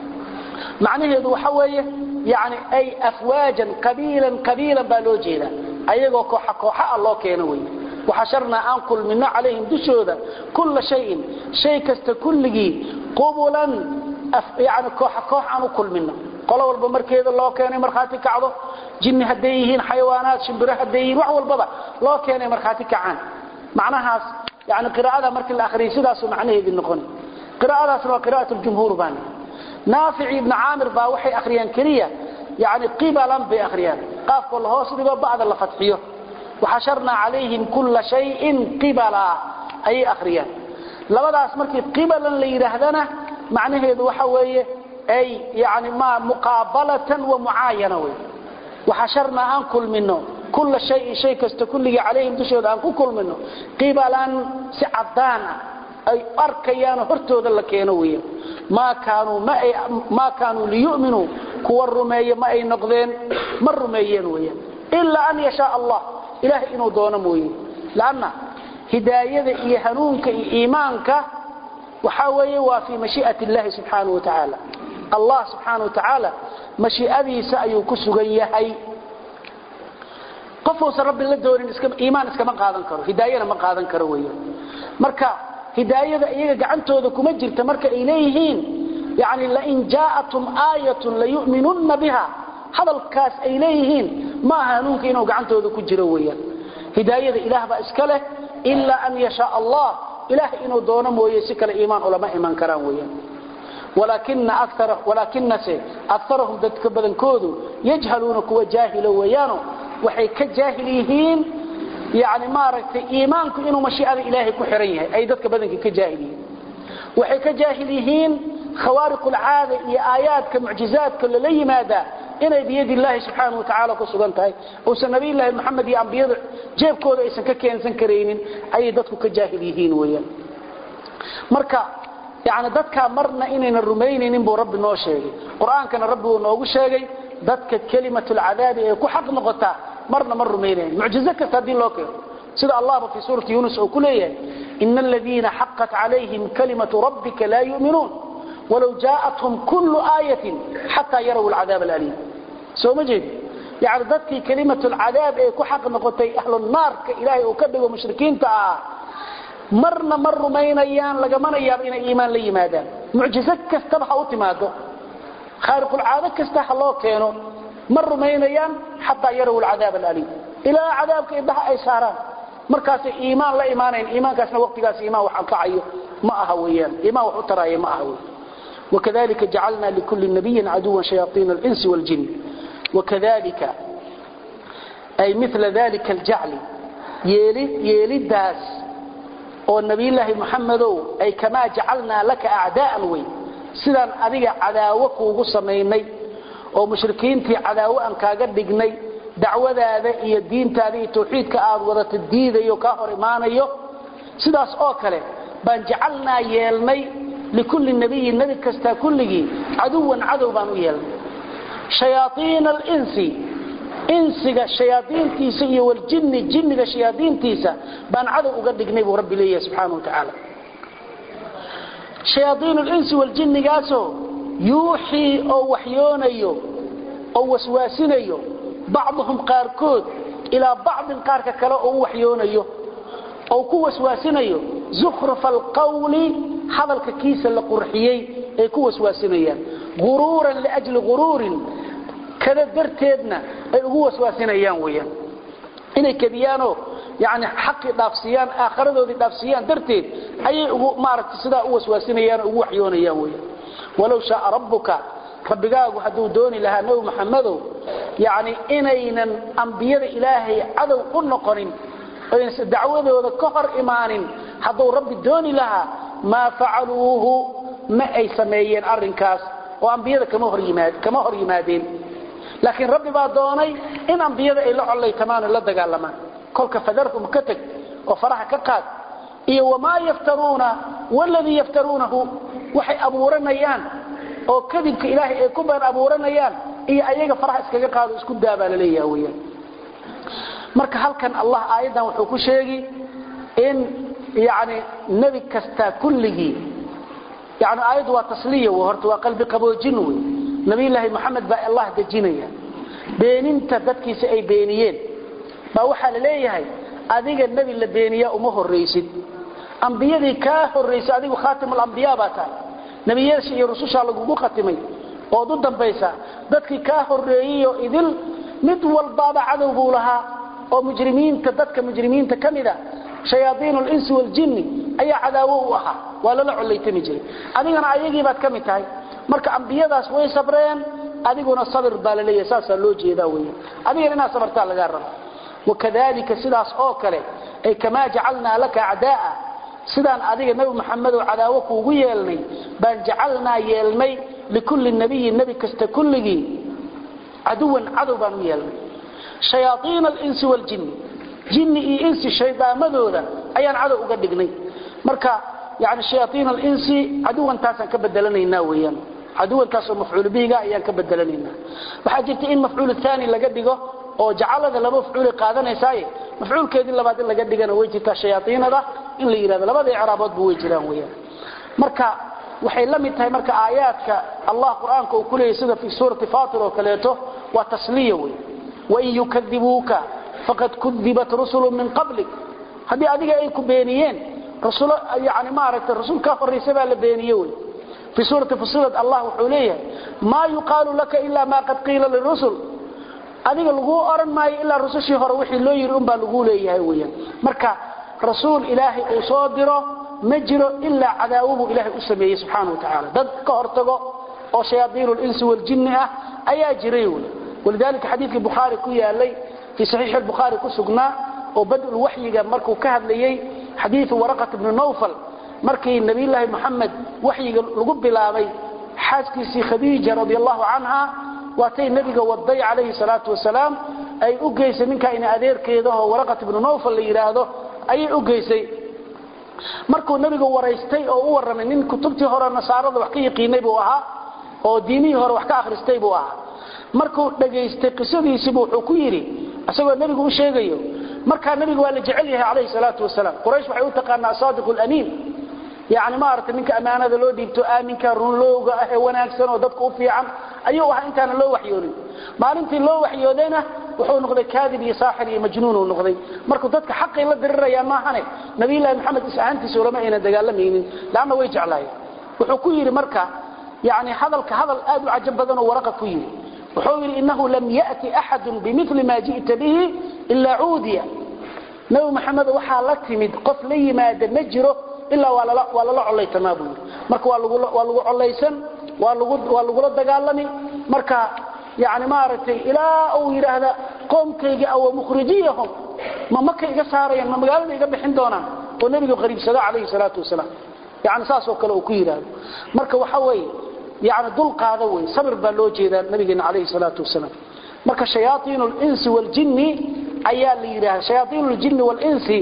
معناه هذا وحوية يعني أي أفواجا قبيلا قبيلا بالوجينا أيضا كوحا كوحا الله كينوي وحشرنا أنقل منا عليهم دشودا كل شيء شيء كست كله قبلا يعني كوحا كوحا نقل منا قالوا البمركيد الله كان مرخاتي كعضو جن هديهين حيوانات شمبره هديهين وحول بابا الله كان مرخاتي كعان معناها يعني قراءة مركز الآخرين سداس معناه بالنقل قراءة سوى قراءة الجمهور باني نافع ابن عامر باوحي أخريان كريا يعني قبلا بأخريان قاف كل هوس دغه بعد الفتحيه وحشرنا عليهم كل شيء قبلا أي أخريان لبداس markii قبلا la yiraahdana macnaheedu waxa weeye ay yani ma muqabalatan wa muayana way وحشرنا an kul minno كل شيء شيء كست كله عليهم دشوda aan ku kulmino qibalan si cadaan ay arkayaan hortooda la keeno weeyo ما كانوا ما ما كانوا ليؤمنوا كور رميه ما اي نقدين مر رميين ويا الا ان يشاء الله الهي انه دونه موي لان هدايه iyo hanuunka iyo iimaanka وحاوي وفي مشيئة الله سبحانه وتعالى الله سبحانه وتعالى مشيئته سأيو كسغيهي قفوس رب الله دورين اسكم ايمان اسكما قادن كرو هداينا ما قادن كرو ويا marka hidaayada iyaga gacantooda kuma jirta marka ay leeyihiin yaani la in ja'atum ayatun la yu'minuna biha hadalkaas ay leeyihiin ma hanuunka inuu gacantooda ku jiro weeya hidaayada ilaah ba iska leh illa an yasha Allah ilaah inuu doono mooyee si kale iimaan ulama iman karaan weeya ولكن اكثر ولكن اكثرهم ذاتك بدنكودو يجهلون كوا جاهل ويانو waxay ka jaahiliyiin yaani maaragtay iimaanku inuu mashiicada ilaahay ku xiran yahay ay dadka badanka ka jaahiliyiin waxay ka jaahiliyiin khawaariqul aada iyo aayaadka mucjizaadka la yimaada inay biyadi ilaahay subhanahu wa ta'ala ku sugan tahay oo nabi ilaahay maxamed iyo anbiyada jeebkooda aysan ka keensan kareenin ay dadku ka jaahiliyiin weeyaan marka yaani dadka marna inayna rumeynaynin buu rabbi noo sheegay quraankana rabbi uu noogu sheegay dadka kalimatul adaab ee ku xaq noqota marna mar rumeeyeen mucjiza kasta hadii loo keeno sida Allah fi suurati Yunus oo kuleeyay innal ladina haqqat alayhim kalimatu rabbika la yu'minun walau ja'atuhum kullu ayatin hatta yaraw al'adab al'alim soo majid yaani dadkii kalimatul adaab ee ku xaq noqotay ahlul naar ka ilaahay oo ka dhigo mushrikiinta ah marna mar rumeeyaan laga manayaan inay iimaan la yimaadaan mucjiza kasta waxa uu timaado خارق العاده كسته الله كانوا مر مينيان حتى يروا العذاب الالم الى عذابك يبها اي ساران markaas iimaan la iimaaneen iimaankaasna waqtigaas iimaan waxa kacayo ma aha weeyaan iimaan wuxuu taraayay ma aha وكذلك جعلنا لكل نبي عدوا شياطين الانس والجن وكذلك اي مثل ذلك الجعل يلي يلي داس او النبي الله محمد اي كما جعلنا لك اعداء وي sidaan adiga cadaawo kuugu sameeynay oo mushrikiintii cadaawo aan kaaga dhignay dacwadaada iyo diintaada iyo tawxiidka aad wadata diidayo ka hor imaanayo sidaas oo kale baan jacalnaa yeelnay likulli nabiy nabi kasta kulligi caduwan cadow baan u yeelnay shayatiin al-insi insiga shayaatiintiisa iyo wal jinni jinniga shayaatiintiisa baan cadow uga dhignay buu rabbi leeyahay subhanahu wa ta'ala شياطين الإنس والجن قاسو يوحي أو وحيونيو أو وسواسينيو بعضهم قاركود إلى بعض قارك كلا أو وحيونيو أو كو وسواسينيو زخرف القول حضلك كيس لقرحيي أي كو وسواسينيا غرورا لأجل غرور كذا درتيدنا أي كو وسواسينيان ويا إني كبيانو يعني حق دافسيان اخرودودي دافسيان درتيد اي مارت سدا او وسواسينيان او وحيونيان ويا ولو شاء ربك ربغاغو حدو دوني لها نبي محمد يعني انين انبياء الهي عدو قنقرين ان دعوودودا كفر ايمانين حدو رب دوني لها ما فعلوه ما اي سميين ارنكاس وانبياء كما هر يماد كما هر يمادين لكن ربي با دوني ان انبياء اي لا علي تمام لا دغالمان كلك فدركم كتك وفرح كقاد إيه وما يفترون والذي يفترونه وحي أبورنيان أو كذبك إلهي كبر أبورنيان إيه أيها فرح اسكاك قادوا اسكو دابا لليه ويا مركا هل كان الله آيدا وحكو شيئي إن يعني نبي كستا كله يعني آيد وتصلية وهرت وقلب قبو جنوي نبي الله محمد بأ الله دجينيا بين انت ذاتكي سأي بينيين ما waxa la leeyahay adiga nabi la beeniya uma horeysid anbiyadii ka horeysay adigu khaatimul anbiya baata nabiyada iyo rasuusha lagu khatimay oo u dambaysa dadkii ka horeeyay idil mid walba cadow buu lahaa oo mujrimiinta dadka mujrimiinta kamida shayaatiinul insi wal jinni ay cadaawo u aha wala la culaytay jiray adigana ayagii baad kamid tahay marka anbiyadaas way sabreen adiguna sabir baa la leeyahay saasa loo jeedaa weey adigana inaad sabartaa laga rabo وكذلك سداس اوكله اي كما جعلنا لك اعداء سدان اديق نبي محمد وعداوك ugu yeelnay baan jacalna yeelnay likulli nabiy nabi kasta kulligi aduwan adu baan yeelnay shayatiin al-ins wal jinn jinni iyo insi shaydaanadooda ayaan adu uga dhignay marka yaani shayatiin al-ins aduwan taasan ka bedelanayna weeyaan aduwan taas oo mafcuul bihiga ayaan ka bedelanayna waxa jirta in mafcuul thani laga dhigo oo jacalada laba mafcuul qaadanaysaay mafcuulkeedii labaad in laga dhigana way jirtaa shayaatiinada in la yiraahdo labada i'raabood buu way jiraan weeyaan marka waxay la mid tahay marka aayaadka Allah quraanka uu ku leeyahay sida fi suurati Fatir oo kaleeto waa tasliyo way wa in yukadibuka faqad kudibat rusulun min qablik hadii adiga ay ku beeniyeen rasuul yaani ma aragta rasuulka fariisaba la beeniyay way في سورة فصلت الله وحوليه ما يقال لك إلا ما قد قيل للرسل adiga lagu oran maayo ila rusushii hore wixii loo yiri un baa lagu leeyahay weeyaan marka rasuul ilaahi oo soo diro ma jiro illa cadaawuhu ilaahi u sameeyay subhanahu wa ta'ala dad ka hortago oo shayaadiinul insi wal jinni ah ayaa jiray walidalika xadiiska bukhari ku yaalay fi sahih al-bukhari ku sugnaa oo badul wahyiga markuu ka hadlayay xadiis waraqat ibn nawfal markii nabi ilaahi muhammad wahyiga lagu bilaabay xaaskiisii khadiija radiyallahu anha waatay nabiga waday calayhi salaatu wasalaam ay u geysay ninka in adeerkeeda oo waraqat ibn nawfal la yiraahdo ay u geysay markuu nabiga wareystay oo u waramay nin kutubtii hore nasaarada wax ka yaqiinay buu ahaa oo diinii hore wax ka akhristay buu ahaa markuu dhageystay qisadiisa wuxuu ku yiri asagoo nabigu u sheegayo marka nabiga waa la jecel yahay calayhi salaatu wasalaam quraysh waxay u taqaanaa saadiqul amiin يعني ما أردت منك أمانة لو ديبتو آمنك رنلوغ وناكسن وددك أفيعا أيوها إنت أنا لو وحيوني ما أنت لو وحيونينا وحو نقضي كاذبي ساحري مجنون ونقضي مركو ددك حقي لدرر يا ما حني نبي الله محمد إسعانتي سورمائنا دقال لميني لأنه ويجع لاي وحو كويري مركا يعني هذا هذا الآد عجب بدن ورقة كويري وحو إنه لم يأتي أحد بمثل ما جئت به إلا عوديا نبي محمد وحالتي من قفلي ما دمجره إلا ولا لا ولا لا علي تنابو مركا waa lagu waa lagu colaysan waa lagu waa lagu dagaalami marka yaani ma aragtay ila oo yiraahda qoomkayga aw mukhrijiyahum ma makay iga saarayaan ma magaalada iga bixin doonaan oo nabiga qariib sada calayhi salaatu wasalaam yaani saas oo kale uu ku yiraahdo marka waxa way yaani dul qaada way sabir baa loo jeedaa nabiga calayhi salaatu wasalaam marka shayaatiinul insi wal jinni ayaa la yiraahdaa shayaatiinul jinni wal insi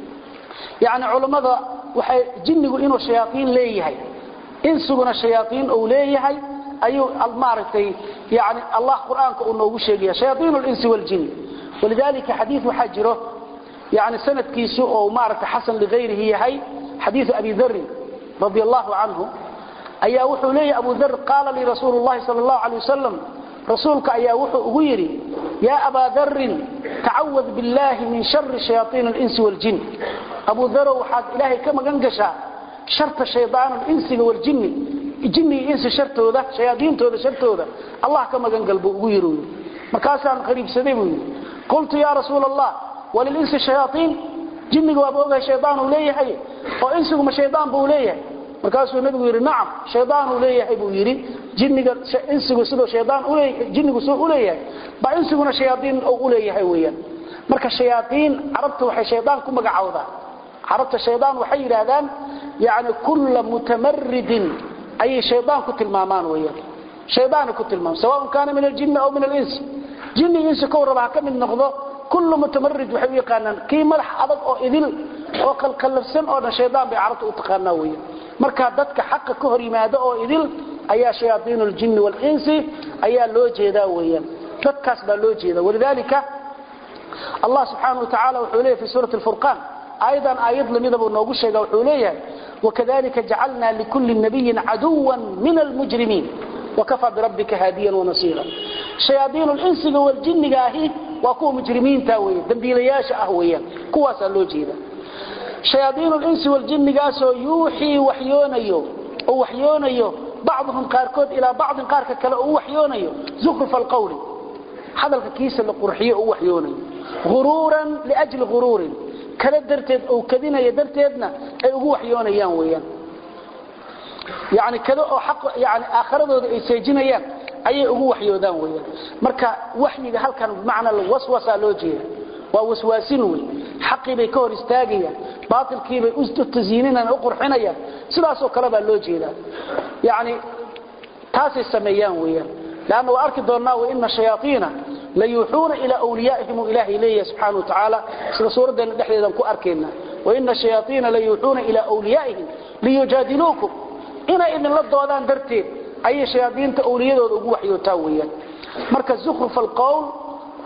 yaani culimada waxay jinnigu inuu shayatiin leeyahay insuguna shayatiin oo leeyahay ayu almaartay yaani Allah quraanka uu noogu sheegay shayatinul insi wal jinn walidalika hadith wahajiro yaani sanadkiisu oo maarta hasan ligayrihi yahay hadith abi dharr radiyallahu anhu ayaa wuxuu leeyahay abu dharr qala li rasuulullah sallallahu alayhi wasallam rasuulka ayaa wuxuu ugu yiri ya aba dharr ta'awwad billahi min sharri shayatinil insi wal jinn أبو ذر وحد إلهي كما قنقشا شرط الشيطان الإنس والجن الجن إنس شرطه ذا شياطين ذا شرطه ذا الله كما قنقلبه ويرون مكاسا قريب سديبه قلت يا رسول الله وللإنس الشياطين جن وابوغا شيطان وليه وإنسكم شيطان بوليه مكاسا النبي يقول نعم شيطان وليه بويري جن إنسكم سدو شيطان وليه جن سدو وليه بإنسكم شياطين وليه ويا مركا الشياطين عربت وحي شيطان كما قعوضا عرفت الشيطان وحي هذان يعني كل متمرد أي شيطان كتل مامان وياه شيطان كتل مامان سواء كان من الجن أو من الإنس جن إنس كوربها كم النقضة كل متمرد وحي قانا كي ملح أضق أو إذل أو قل قلفسن أو شيطان بعرفت أتقانا وياه مركا دتك حق كهري ماذا أو إذل أي شياطين الجن والإنس أي لوجه ذا وياه تتكس باللوجه ذا ولذلك الله سبحانه وتعالى وحوليه في سورة الفرقان أيضا آيات لم يذبوا النوغوشة وحوليه وكذلك جعلنا لكل نبي عدوا من المجرمين وكفى بربك هاديا ونصيرا شياطين الإنس والجن قاهي وكوا مجرمين تاوي دنبيلياش أهويا كواسا اللوجيدا شياطين الإنس والجن قاسوا يوحي وحيونيو ووحيونيو بعضهم قاركود إلى بعض قارك كلا وحيونيو زخرف القول هذا الكيس القرحية وحيونيو غرورا لأجل غرور كلا درتد أو كذينا يدرتدنا أي وحيونيان ويان يعني كذا أو حق يعني آخرته يسجنيان أي وحيودان ويان مركا وحي هل كان بمعنى الوسوسة لوجيه ووسواسين وي حقي بيكور استاجيا باطل كي بيست التزيينين أنا أقرحنايا سلاسو كلام لوجيه يعني تاسي السميان ويان لأنه أرك دورنا وإن الشياطين ليوحون إلى أوليائهم إله إليه سبحانه وتعالى سورة نحن نكو أركينا وإن الشياطين ليوحون إلى أوليائهم ليجادلوكم إنا إن الله دوادان درتين أي شياطين تأولياء وحي وتاويا مركز زخرف القول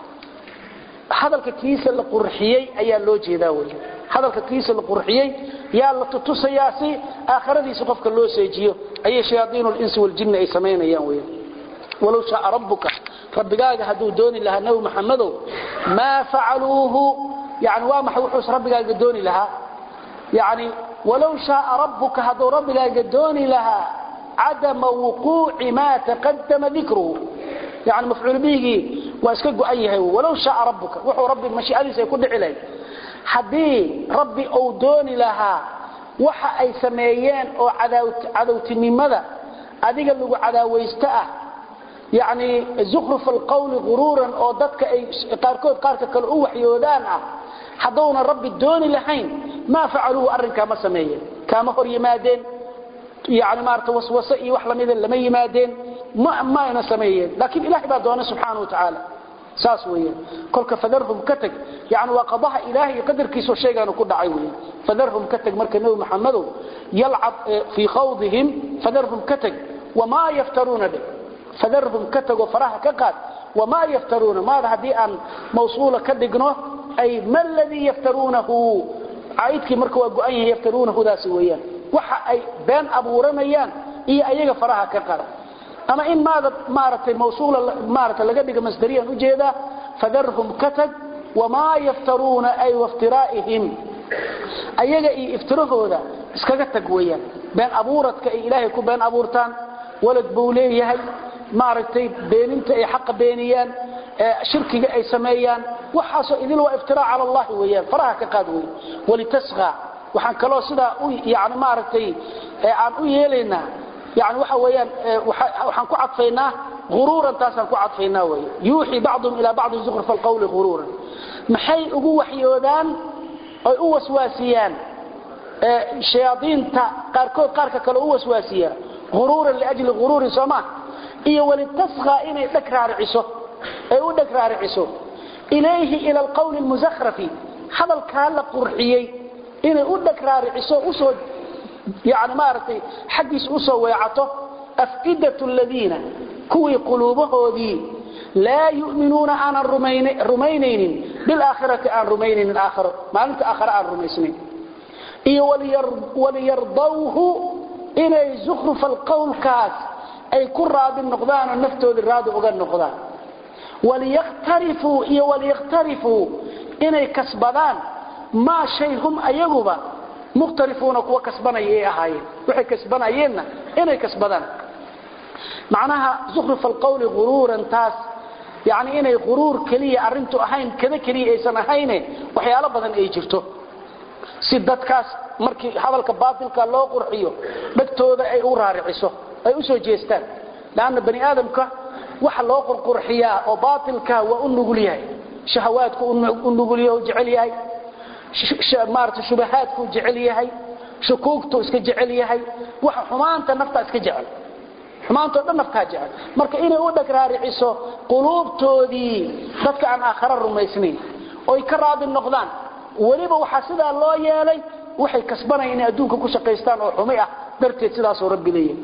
هذا الكيس القرحيي أي اللوجي ذاوي هذا الكيس القرحيي يا الله تتسياسي آخرتي سقفك اللو سيجيو أي شياطين الإنس والجن أي سمين أيام ولو شاء ربك ربك هدو دوني لها نو محمد ما فعلوه يعني وامح وحوس ربك دوني لها يعني ولو شاء ربك هدو ربك دوني لها عدم وقوع ما تقدم ذكره يعني مفعول به واسكجوا أيه ولو شاء ربك وحو ربي المشيئة سيكون عليه حدي ربي أو دوني لها وحا أي سميين أو عدوتني ماذا أديك اللي عداويستأه يعني زخرف القول غرورا أو ضدك أي قاركود قارك كالأوح يودان حضونا ربي دوني لحين ما فعلوه أرن كما سميين كما هو يمادين يعني ما ارتوسوسئي وحلا مذن لما يمادين ما ما ينسميين لكن إلهي بعدونه سبحانه وتعالى ساسويا كلك فذرهم كتك يعني وقضاها إلهي قدر كيسو شيئا نكون دعيويا فذرهم كتك مركز نبي محمد يلعب في خوضهم فذرهم كتك وما يفترون به فذرهم كتك وفراها كقات وما يفترون ماذا هدي أن موصولة كدقنه أي ما الذي يفترونه عايدك مركوا قوئيه يفترونه ذا سويا وحا أي بين أبو رميان إيه أيها فراها كقات أما إن ماذا مارت موصولة مارت لقدك مصدريا وجيدا فذرهم كتك وما يفترون أي وافترائهم أيها إيه افتروه ذا اسكاكتك ويا بين أبورتك إيه إلهي كو بين أبورتان ولد بوليه هاي مارتي بين انت أي حق بينيان شركي أي سميان وحاسو إذن وافتراء على الله ويان فراها كقادوي ولتصغى وحان كلو سدا يعني مارتي عن ويلينا يعني waxa weeyaan waxaan ku cadfaynaa ghuruuran taasan ku cadfaynaa way yuuhi ba'dhum ila ba'd zukhruf alqawl ghuruuran maxay ugu waxyoodaan ay u waswaasiyaan ee shayaadiinta qaarkood qaarka kale u waswaasiya ghuruuran li ajli ghuruuri sama iyo wali tasqa inay dhakraariciso ay u dhakraariciso ilayhi ila alqawl almuzakhrafi hadalka la qurxiyay inay u dhakraariciso u soo يعني مارتي حديث أسوى ويعطه أفئدة الذين كوي قلوبه دي لا يؤمنون عن الرمينين بالآخرة عن رمينين الآخر ما أنت آخر عن رميسنين إيه وليرضوه إلي زخرف القول كاس أي كرة بالنقضان النفتو بالراد وقال النقضان وليخترفوا إيه وليخترفوا إلي كسبدان ما شيء هم أيهما مختلفون كوا كسبنا ايه اهاي وحي كسبنا اينا اني كسبدان معناها زخرف القول غرورا تاس يعني اني غرور كليه ارنتو اهين كذا كليه ايسن اهين waxyaalo badan ay jirto si dadkaas markii hadalka baatilka loo qurxiyo dhagtooda ay u raariciso ay u soo jeestaan laana bani aadamka waxa loo qurxiyaa oo baatilka waa u nugul yahay shahawaadku u nugul yahay jecel yahay مارت شبهاتك جعليهي شكوكته اسك جعليهي waxa xumaanta nafta iska jecel xumaanta dhan nafta jecel marka inay u dhagraariciso qulubtoodii dadka aan aakhira rumaysnayn oo ay ka raadin noqdaan waliba waxa sida loo yeelay waxay kasbanayeen adduunka ku shaqeystaan oo xumay ah darteed sidaas oo rabbi leeyahay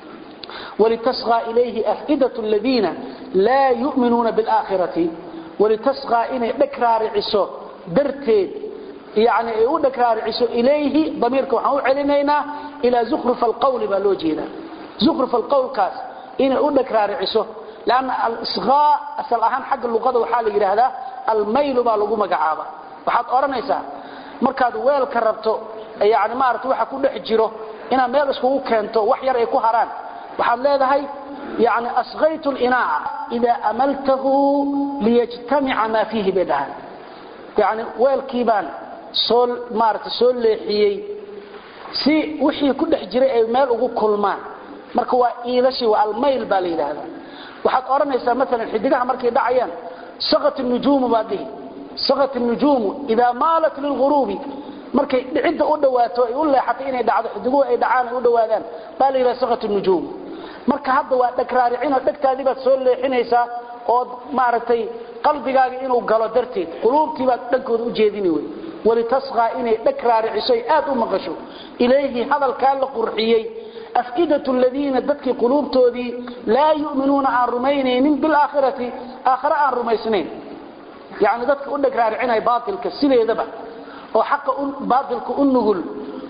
ولتصغى إليه أفئدة الذين لا يؤمنون بالآخرة ولتصغى إني dhagraariciso darteed يعني يقولك رارعسو إليه ضميرك وحاو علينا إلى زخرف القول بالوجهنا زخرف القول كاس إن يقولك رارعسو لأن الإصغاء أصل أهم حق اللغة وحال يرى هذا الميل بالغو مقعابا وحاد أورانيسا مركاد ويل كربتو يعني ما أردت وحا كل حجيرو إنا ميل اسكو كانتو وحير يكو هران وحاد لهذا هاي يعني أصغيت الإناء إذا أملته ليجتمع ما فيه بدهان يعني ويل كيبان sool maarta soo leexiyay si wixii ku dhex jiray ay meel ugu kulmaan marka waa iilashi waa almayl baa la yiraahdaa waxaad oranaysaa mesela xidigaha markay dhacayaan saqat an-nujum baadi saqat an-nujum ida maalat lil-ghurub markay dhicida u dhawaato ay u leexatay inay dhacdo xidigu ay dhacaan u dhawaadaan baa la yiraahdaa saqat an-nujum marka hadda waa dhakraaricin oo dhagtaadii baad soo leexinaysaa oo maartay qalbigaaga inuu galo darteed quluubtii baad dhankooda u jeedinay ولتصغى إني دكرار عسي آد أمقشو إليه هذا الكال قرحيي أفئدة الذين دتك قلوب تودي لا يؤمنون عن رمينين بالآخرة آخر عن رميسنين يعني دتك دكرار عناي باطل كالسلة يدبع وحق باطل كأنقل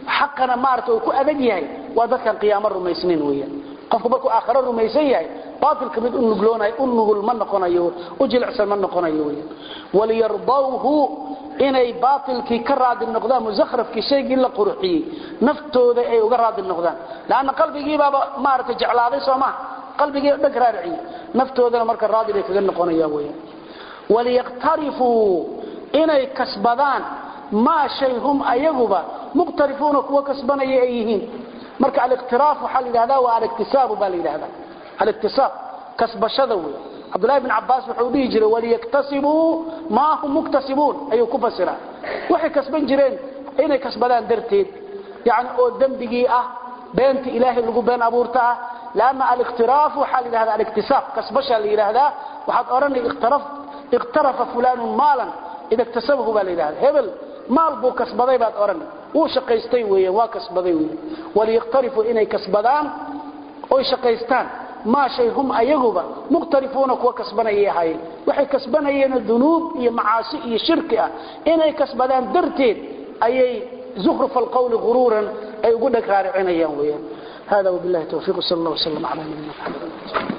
حقنا مارته ku adag yahay waa dadkan qiyaamar rumaysnin weeyaan qofku markuu aakhiro rumaysan yahay باطل كمد النقلوناي النقل من نقنايو وجلعس من نقنايو وليرضوه إني باطل كي كراد النقدان مزخرف كي شيء إلا قرحي نفتو ذا أي وقراد النقدان لأن قلبي جيبا ما رتجع هذا سوما قلبي جيبا دكرارعي نفتو ذا المركة الرادي لك النقنايو وليقترفوا إني كسبدان ما شيء هم أيهبا مقترفون كوا كسبان أيهين مركة الاقتراف وحل هذا والاكتساب بالي هذا الاكتساب كسب شذوي عبد الله بن عباس وحودي جري وليكتسبوا ما هم مكتسبون اي كفسرا وحي كسبن جيرين اني كسبدان درتيد يعني او دنبغي اه بنت الهي لو بين ابورتا لان الاقتراف وحال هذا الاكتساب كسب شل هذا وحد اورني اقترف اقترف فلان مالا اذا اكتسبه بالله هبل مال بو كسبداي باد اورني و شقيستي ويه وا كسبداي ويه وليقترفوا اني كسبدان او شقيستان ما شيء هم أيهوبا مقترفون كوا كسبانيه هاي وحي كسبانيين الذنوب هي معاصي هي شركة إنay كسبان درتين أي زخرف القول غرورا أي يقول لك رارعين أيام ويا هذا وبالله توفيق صلى الله وسلم على نبينا محمد